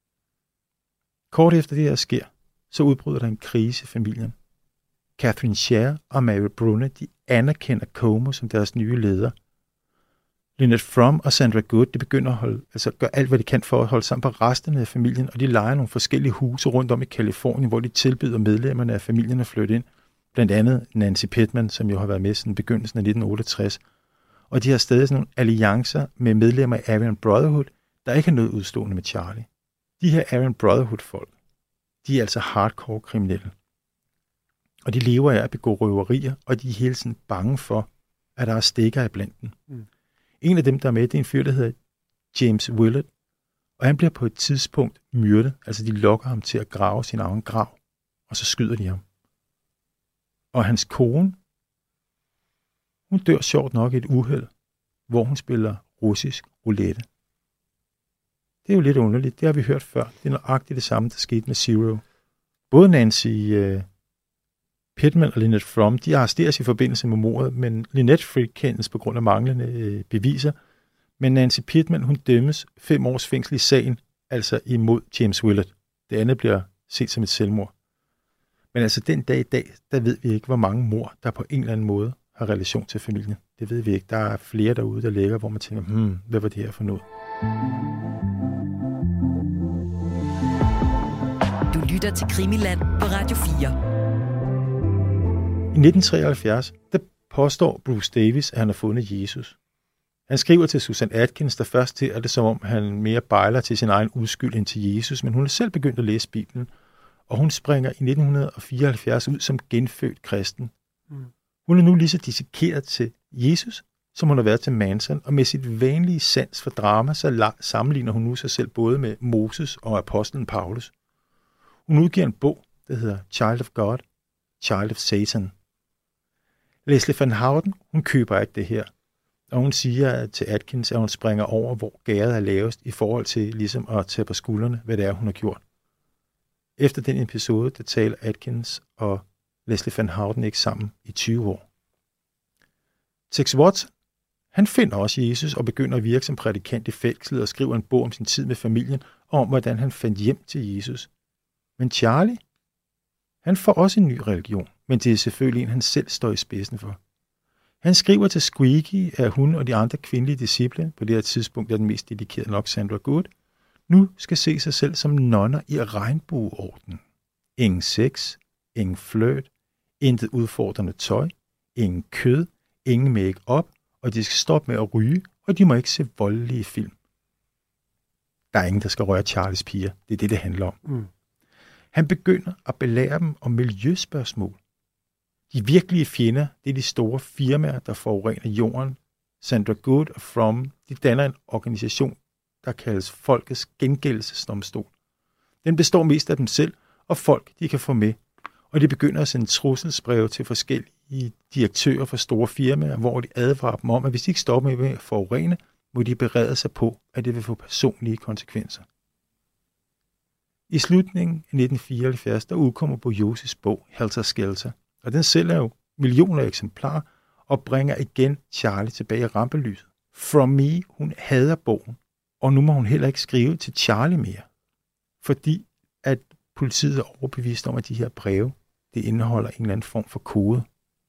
Kort efter det her sker, så udbryder der en krise i familien. Catherine Sher og Mary Brunner, de anerkender Como som deres nye leder. Lynette Fromm og Sandra Good, de begynder at holde, altså gøre alt, hvad de kan for at holde sammen på resterne af familien, og de lejer nogle forskellige huse rundt om i Californien, hvor de tilbyder medlemmerne af familien at flytte ind. Blandt andet Nancy Pittman, som jo har været med siden begyndelsen af nitten otteogtres. Og de har stadig sådan nogle alliancer med medlemmer af Aryan Brotherhood, der ikke har noget udstående med Charlie. De her Aryan Brotherhood-folk, de er altså hardcore kriminelle. Og de lever af at begå røverier, og de er hele tiden bange for, at der er stikker i blandt dem. Mm. En af dem, der er med, det er en fyr, der hedder James Willard, og han bliver på et tidspunkt myrdet, altså de lokker ham til at grave sin egen grav, og så skyder de ham. Og hans kone, hun dør sjovt nok i et uheld, hvor hun spiller russisk roulette. Det er jo lidt underligt, det har vi hørt før. Det er nøjagtigt det samme, der skete med Zero. Både Nancy uh, Pittman og Lynette Fromm, de arresteres i forbindelse med mordet, men Lynette frikendes på grund af manglende uh, beviser. Men Nancy Pittman, hun dømmes fem års fængsel i sagen, altså imod James Willard. Det andet bliver set som et selvmord. Men altså den dag i dag, der ved vi ikke, hvor mange mord, der på en eller anden måde har relation til familien. Det ved vi ikke. Der er flere derude, der ligger, hvor man tænker, hmm, hvad var det her for noget? Du lytter til Krimiland på Radio fire. I nitten treoghalvfjerds, der påstår Bruce Davis, at han har fundet Jesus. Han skriver til Susan Atkins, der først til, at det som om han mere bejler til sin egen uskyld end til Jesus, men hun er selv begyndt at læse Bibelen, og hun springer i nitten fireoghalvfjerds ud som genfødt kristen. Mm. Hun er nu lige så dissekeret til Jesus, som hun har været til Manson, og med sit vanlige sans for drama, så sammenligner hun nu sig selv både med Moses og apostlen Paulus. Hun udgiver en bog, der hedder Child of God, Child of Satan. Leslie Van Houten, hun køber ikke det her, og hun siger til Atkins, at hun springer over, hvor gæret er lavest i forhold til ligesom at tage på skuldrene, hvad det er, hun har gjort. Efter den episode, der taler Atkins og Leslie Van Houten ikke sammen i tyve år. Tex Watson, han finder også Jesus og begynder at virke som prædikant i fængslet og skriver en bog om sin tid med familien og om, hvordan han fandt hjem til Jesus. Men Charlie, han får også en ny religion, men det er selvfølgelig en, han selv står i spidsen for. Han skriver til Squeaky, at hun og de andre kvindelige disciple, på det her tidspunkt er den mest dedikerede nok Sandra Good, nu skal se sig selv som nonner i regnbueordenen. Ingen sex, ingen flirt, intet udfordrende tøj, ingen kød, ingen make-up, og de skal stoppe med at ryge, og de må ikke se voldelige film. Der er ingen, der skal røre Charlies piger. Det er det, det handler om. Mm. Han begynder at belære dem om miljøspørgsmål. De virkelige fjender, det er de store firmaer, der forurener jorden. Sandra Good og Fromm, de danner en organisation, der kaldes Folkets Gengældelsesdomstol. Den består mest af dem selv og folk, de kan få med. Og de begynder at sende trusselsbreve til forskellige direktører for store firmaer, hvor de advarer dem om, at hvis de ikke stopper med at forurene, må de berede sig på, at det vil få personlige konsekvenser. I slutningen af nitten fireoghalvfjerds, der udkommer Bugliosis bog Helter Skelter, og den sælger jo millioner af eksemplarer og bringer igen Charlie tilbage i rampelyset. From Me, hun hader bogen, og nu må hun heller ikke skrive til Charlie mere, fordi at politiet er overbevist om, at de her breve, det indeholder en eller anden form for kode.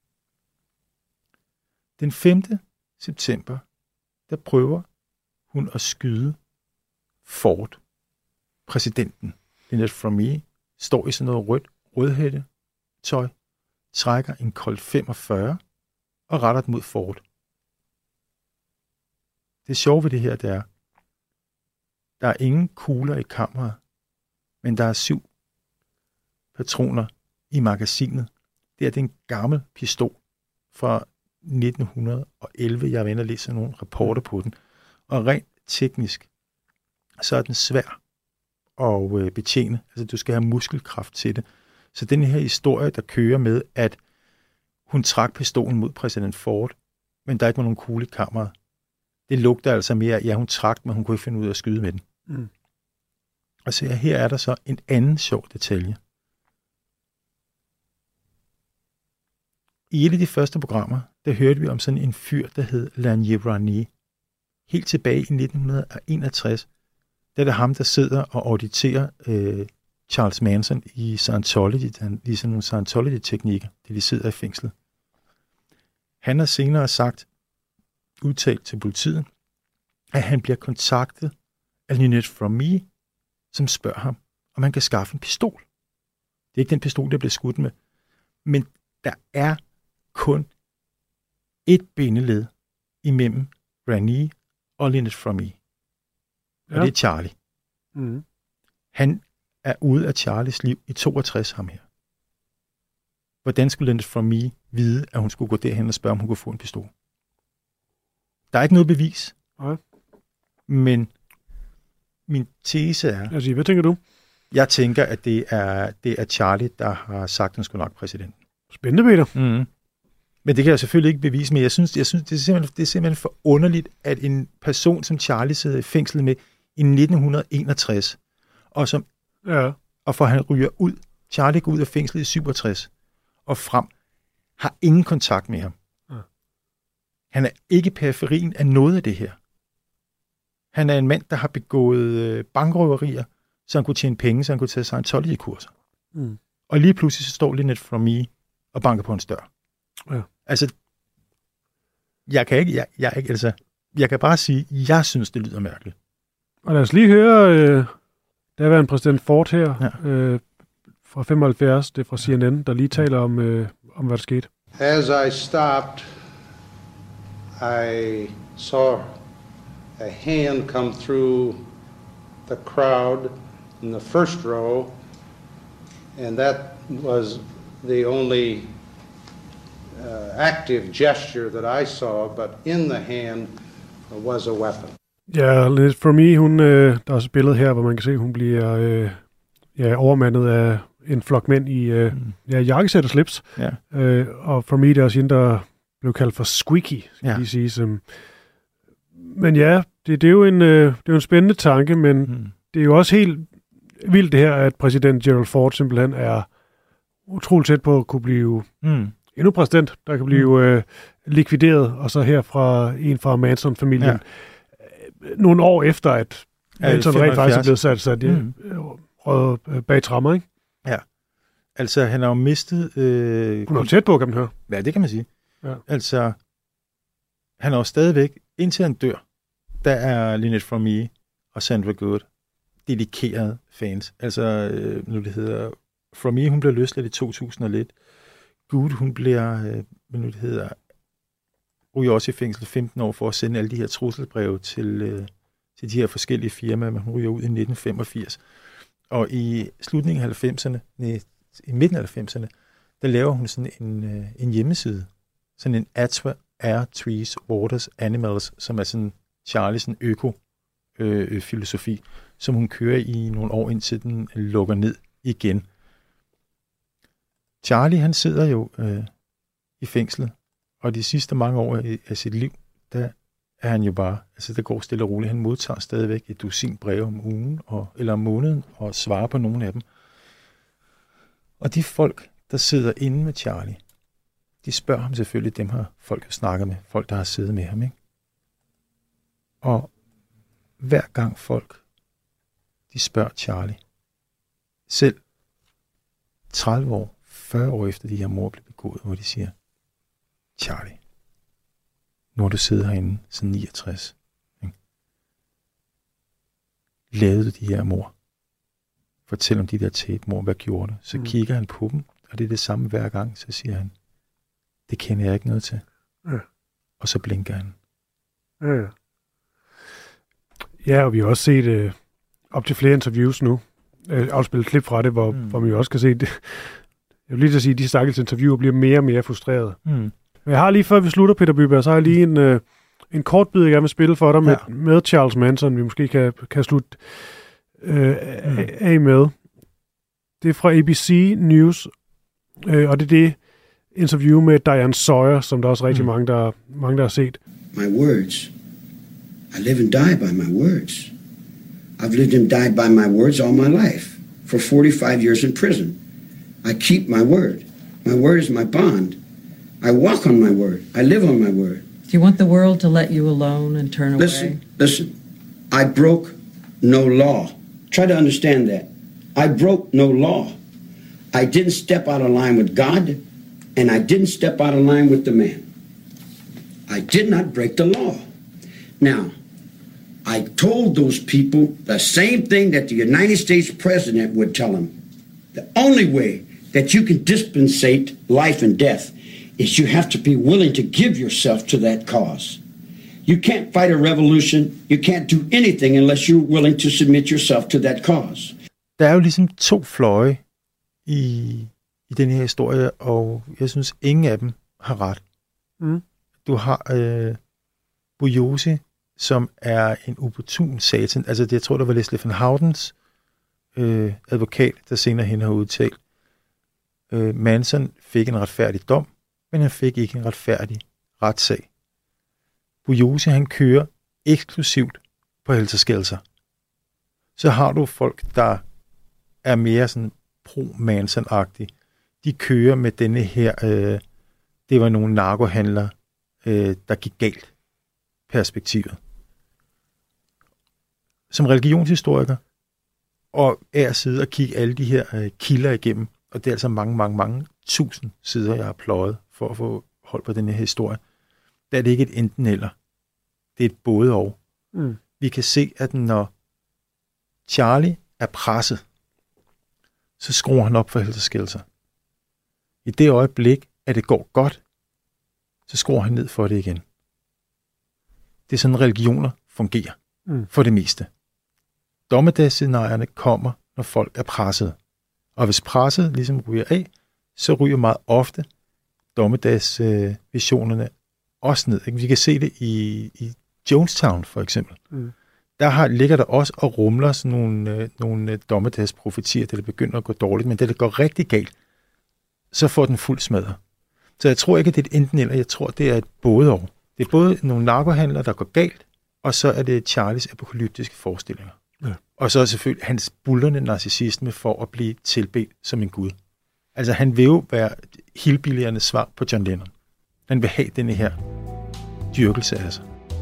Den femte september, der prøver hun at skyde Ford, præsidenten. Lynette From Me står i sådan noget rødt rødhætte tøj, trækker en Colt femogfyrre og retter den mod Ford. Det sjove ved det her, det er, der er ingen kugler i kammeret, men der er syv patroner i magasinet. Det er, det er en gammel pistol fra nitten elleve. Jeg har været og læst nogle rapporter på den. Og rent teknisk, så er den svær at øh, betjene. Altså, du skal have muskelkraft til det. Så den her historie, der kører med, at hun trak pistolen mod præsident Ford, men der ikke var nogen kugle i kammeret. Det lugter altså mere, ja, hun trak, men hun kunne ikke finde ud af at skyde med den. Mm. Og så her er der så en anden sjov detalje. I et af de første programmer, der hørte vi om sådan en fyr, der hed Lanier Ranier. Helt tilbage i nitten enogtres, der er det ham, der sidder og auditerer øh, Charles Manson i Scientology. Han viser nogle Scientology-teknikker, da de sidder i fængslet. Han har senere sagt, udtalt til politiet, at han bliver kontaktet af Lynette From Me, som spørger ham, om han kan skaffe en pistol. Det er ikke den pistol, der bliver skudt med, men der er kun et bindeled imellem Ranier og Lynette From Me. Og ja. Det er Charlie. Mm. Han er ude af Charlies liv i toogtres, ham her. Hvordan skulle Lynette From Me vide, at hun skulle gå derhen og spørge, om hun kunne få en pistol? Der er ikke noget bevis. Ja. Men min tese er... Altså, hvad tænker du? Jeg tænker, at det er, det er Charlie, der har sagt, at han skulle nok præsidenten. Spændende, Peter. Mm. Men det kan jeg selvfølgelig ikke bevise, men jeg synes, jeg synes det, er simpelthen, det er simpelthen for underligt, at en person som Charlie sidder i fængsel med i nitten enogtres, og, som, ja. og for han ryger ud, Charlie går ud af fængslet i syvogtres, og frem, har ingen kontakt med ham. Ja. Han er ikke i periferien af noget af det her. Han er en mand, der har begået bankrøverier, så han kunne tjene penge, så han kunne tage sig en Scientology-kurser. Mm. Og lige pludselig så står Lynette From Me og banker på en dør. Ja. Altså, jeg kan ikke, jeg, jeg, altså, jeg kan bare sige, jeg synes, det lyder mærkeligt. Og lad os lige høre, øh, der var en præsident Ford her, ja. øh, fra femoghalvfjerds, det er fra C N N, der lige taler om, øh, om hvad der skete. As I stopped, I saw a hand come through the crowd in the first row, and that was the only uh, active gesture that I saw, but in the hand was a weapon. Ja, Lynette From Me, hun, øh, der er også et billede her, hvor man kan se, hun bliver øh, ja, overmandet af en flok mænd i øh, mm. ja, jakkesæt og slips. Ja. Øh, og From Me, der er også en, der blev kaldt for Squeaky, skal ja. lige sige. Som, men ja, det, det, er jo en, øh, det er jo en spændende tanke, men mm. det er jo også helt vildt det her, at præsident Gerald Ford simpelthen er utroligt tæt på at kunne blive mm. endnu præsident, der kan blive øh, likvideret, og så her fra en fra Manson-familien. Ja. Nogle år efter, at Manson rent faktisk er blevet sat, sat mm. røget bag trammer, ikke? Ja. Altså, han har jo mistet... Øh, Hun er jo tæt på, kan man høre. Ja, det kan man sige. Ja. Altså, han er jo stadigvæk, indtil han dør, der er Lynette From Me og Sandra Good dedikerede fans. Altså, øh, nu det hedder... From Me, hun blev løsladt i to tusind og et. Good, hun bliver... Øh, nu det hedder... ryger også i fængsel femten år for at sende alle de her trusselsbreve til, øh, til de her forskellige firmaer, men hun ryger ud i nitten femogfirs. Og i slutningen af halvfemserne, nej, i midten af halvfemserne, der laver hun sådan en, øh, en hjemmeside, sådan en Atwa, Air, Trees, Waters, Animals, som er sådan Charlies øko øh, filosofi, som hun kører i nogle år, indtil den lukker ned igen. Charlie, han sidder jo øh, i fængslet, og de sidste mange år af sit liv, der er han jo bare, altså der går stille og roligt. Han modtager stadigvæk et dusin breve om ugen, og, eller om måneden, og svarer på nogle af dem. Og de folk, der sidder inde med Charlie, de spørger ham selvfølgelig, dem har folk har snakket med, folk der har siddet med ham, ikke? Og hver gang folk, de spørger Charlie, selv tredive år, fyrre år efter de her mord blev begået, hvor de siger, Charlie, nu har du siddet herinde siden niogtres, ikke? Lavede du de her mord? Fortæl om de der tape-mord, hvad gjorde du? Så mm. kigger han på dem, og det er det samme hver gang, så siger han, det kender jeg ikke noget til. Ja. Og så blinker han. Ja, ja. Ja, og vi har også set øh, op til flere interviews nu, øh, afspillet klip fra det, hvor, mm. hvor man jo også kan se, det, jeg vil lige til at sige, at de stakkels interviewer bliver mere og mere frustrerede. Mm. Men jeg har lige, før vi slutter, Peter Byberg, så har jeg lige en, øh, en kort bid, jeg gerne vil spille for dig med, ja. med Charles Manson, vi måske kan, kan slutte øh, mm. af med. Det er fra A B C News, øh, og det er det interview med Diane Sawyer, som der også er rigtig mm. mange, der, mange, der har set. My words. I live and die by my words. I've lived and died by my words all my life. For forty-five years in prison. I keep my word. My word is my bond. I walk on my word. I live on my word. Do you want the world to let you alone and turn away? Listen, listen. I broke no law. Try to understand that. I broke no law. I didn't step out of line with God, and I didn't step out of line with the man. I did not break the law. Now, I told those people the same thing that the United States president would tell them. The only way that you can dispensate life and death is you have to be willing to give yourself to that cause. You can't fight a revolution. You can't do anything unless you're willing to submit yourself to that cause. Der er jo ligesom to fløje i, i den her historie, og jeg synes, ingen af dem har ret. Mm. Du har øh, Bujosi, som er en opportun satan. Altså, det, jeg tror, der var Leslie Van Houtens øh, advokat, der senere hen har udtalt. Øh, Manson fik en retfærdig dom, men han fik ikke en retfærdig retssag. Bujosi, han kører eksklusivt på helseskadelser. Så har du folk, der er mere sådan pro-Manson-agtige. De kører med denne her, øh, det var nogle narkohandlere, øh, der gik galt perspektivet. Som religionshistoriker, og er sidde og kigge alle de her øh, kilder igennem, og det er altså mange, mange, mange tusind sider, jeg har pløjet for at få hold på den her historie. Der er det ikke et enten eller. Det er et både og. Mm. Vi kan se, at når Charlie er presset, så skruer han op for helseskadelser. I det øjeblik, at det går godt, så skruer han ned for det igen. Det er sådan, religioner fungerer mm. for det meste. Dommedagsscenarierne kommer, når folk er presset. Og hvis presset ligesom ryger af, så ryger meget ofte dommedagsvisionerne øh, også ned. Ikke? Vi kan se det i, i Jonestown for eksempel. Mm. Der har, ligger der også og rumler sådan nogle, øh, nogle dommedagsprofetier, der begynder at gå dårligt, men da det går rigtig galt, så får den fuld smadret. Så jeg tror ikke, at det er et enten eller, jeg tror, det er et både og. Det er både nogle narkohandlere, der går galt, og så er det Charlies apokalyptiske forestillinger. Ja. Og så er selvfølgelig hans bullerne narcissisme for at blive tilbedt som en gud. Altså han vil jo være hillbilliernes svar på John Lennon. Han vil have denne her dyrkelse af sig.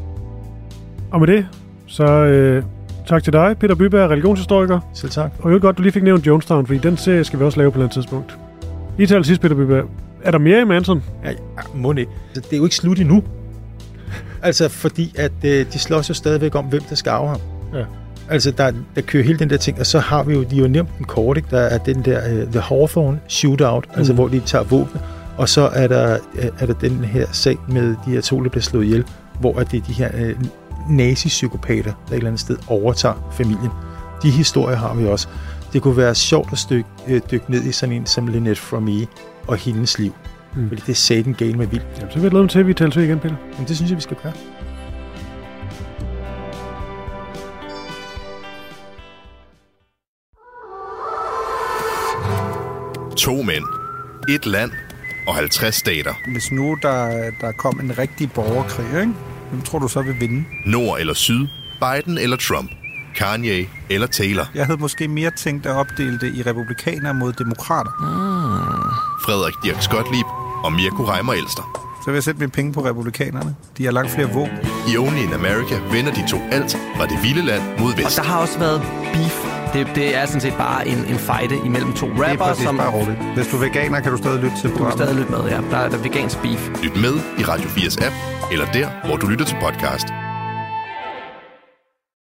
Og med det, så øh, tak til dig, Peter Byberg, religionshistoriker. Selv tak. Og jo godt, du lige fik nævnt Jonestown, fordi den serie skal vi også lave på et eller andet tidspunkt. Lige til allersidst, Peter Byberg. Er der mere i Manson? Ja, må ikke. Det er jo ikke slut endnu. Altså, fordi at øh, de slås jo stadigvæk om, hvem der skal arve ham. Ja. Altså, der, der kører hele den der ting, og så har vi jo, de jo nævnt den kort, ikke? Der er den der uh, The Hawthorne Shootout, mm. altså hvor de tager våben, og så er der, er der den her sag med de her to, der bliver slået ihjel, hvor det er de her uh, nazi-psykopater, der et eller andet sted overtager familien. De historier har vi også. Det kunne være sjovt at stykke, øh, dykke ned i sådan en som Lynette Fromme og hendes liv. Mm. Fordi det er satan gale med vildt. Jamen, så vil jeg glæde mig til, at vi taler til igen, Peter. Men det synes jeg, vi skal gøre. To mænd, et land og halvtreds stater. Hvis nu der, der kom en rigtig borgerkrig, ikke? Hvem tror du så vil vinde? Nord eller syd, Biden eller Trump, Kanye eller Taylor. Jeg havde måske mere tænkt at opdele det i republikanere mod demokrater. Ah. Frederik Dirk Gottlieb og Mirko Reimer Elster. Så vil jeg sætte mine penge på republikanerne. De har langt flere våben. I Only in America vender de to alt fra det vilde land mod vest. Og der har også været beef. Det, det er sådan set bare en, en fight imellem to rapper, som... bare roligt. Hvis du er veganer, kan du stadig lytte til programmet. Du kan stadig lytte med, ja. Der er der vegansk beef. Lyt med i Radio fires app, eller der, hvor du lytter til podcast.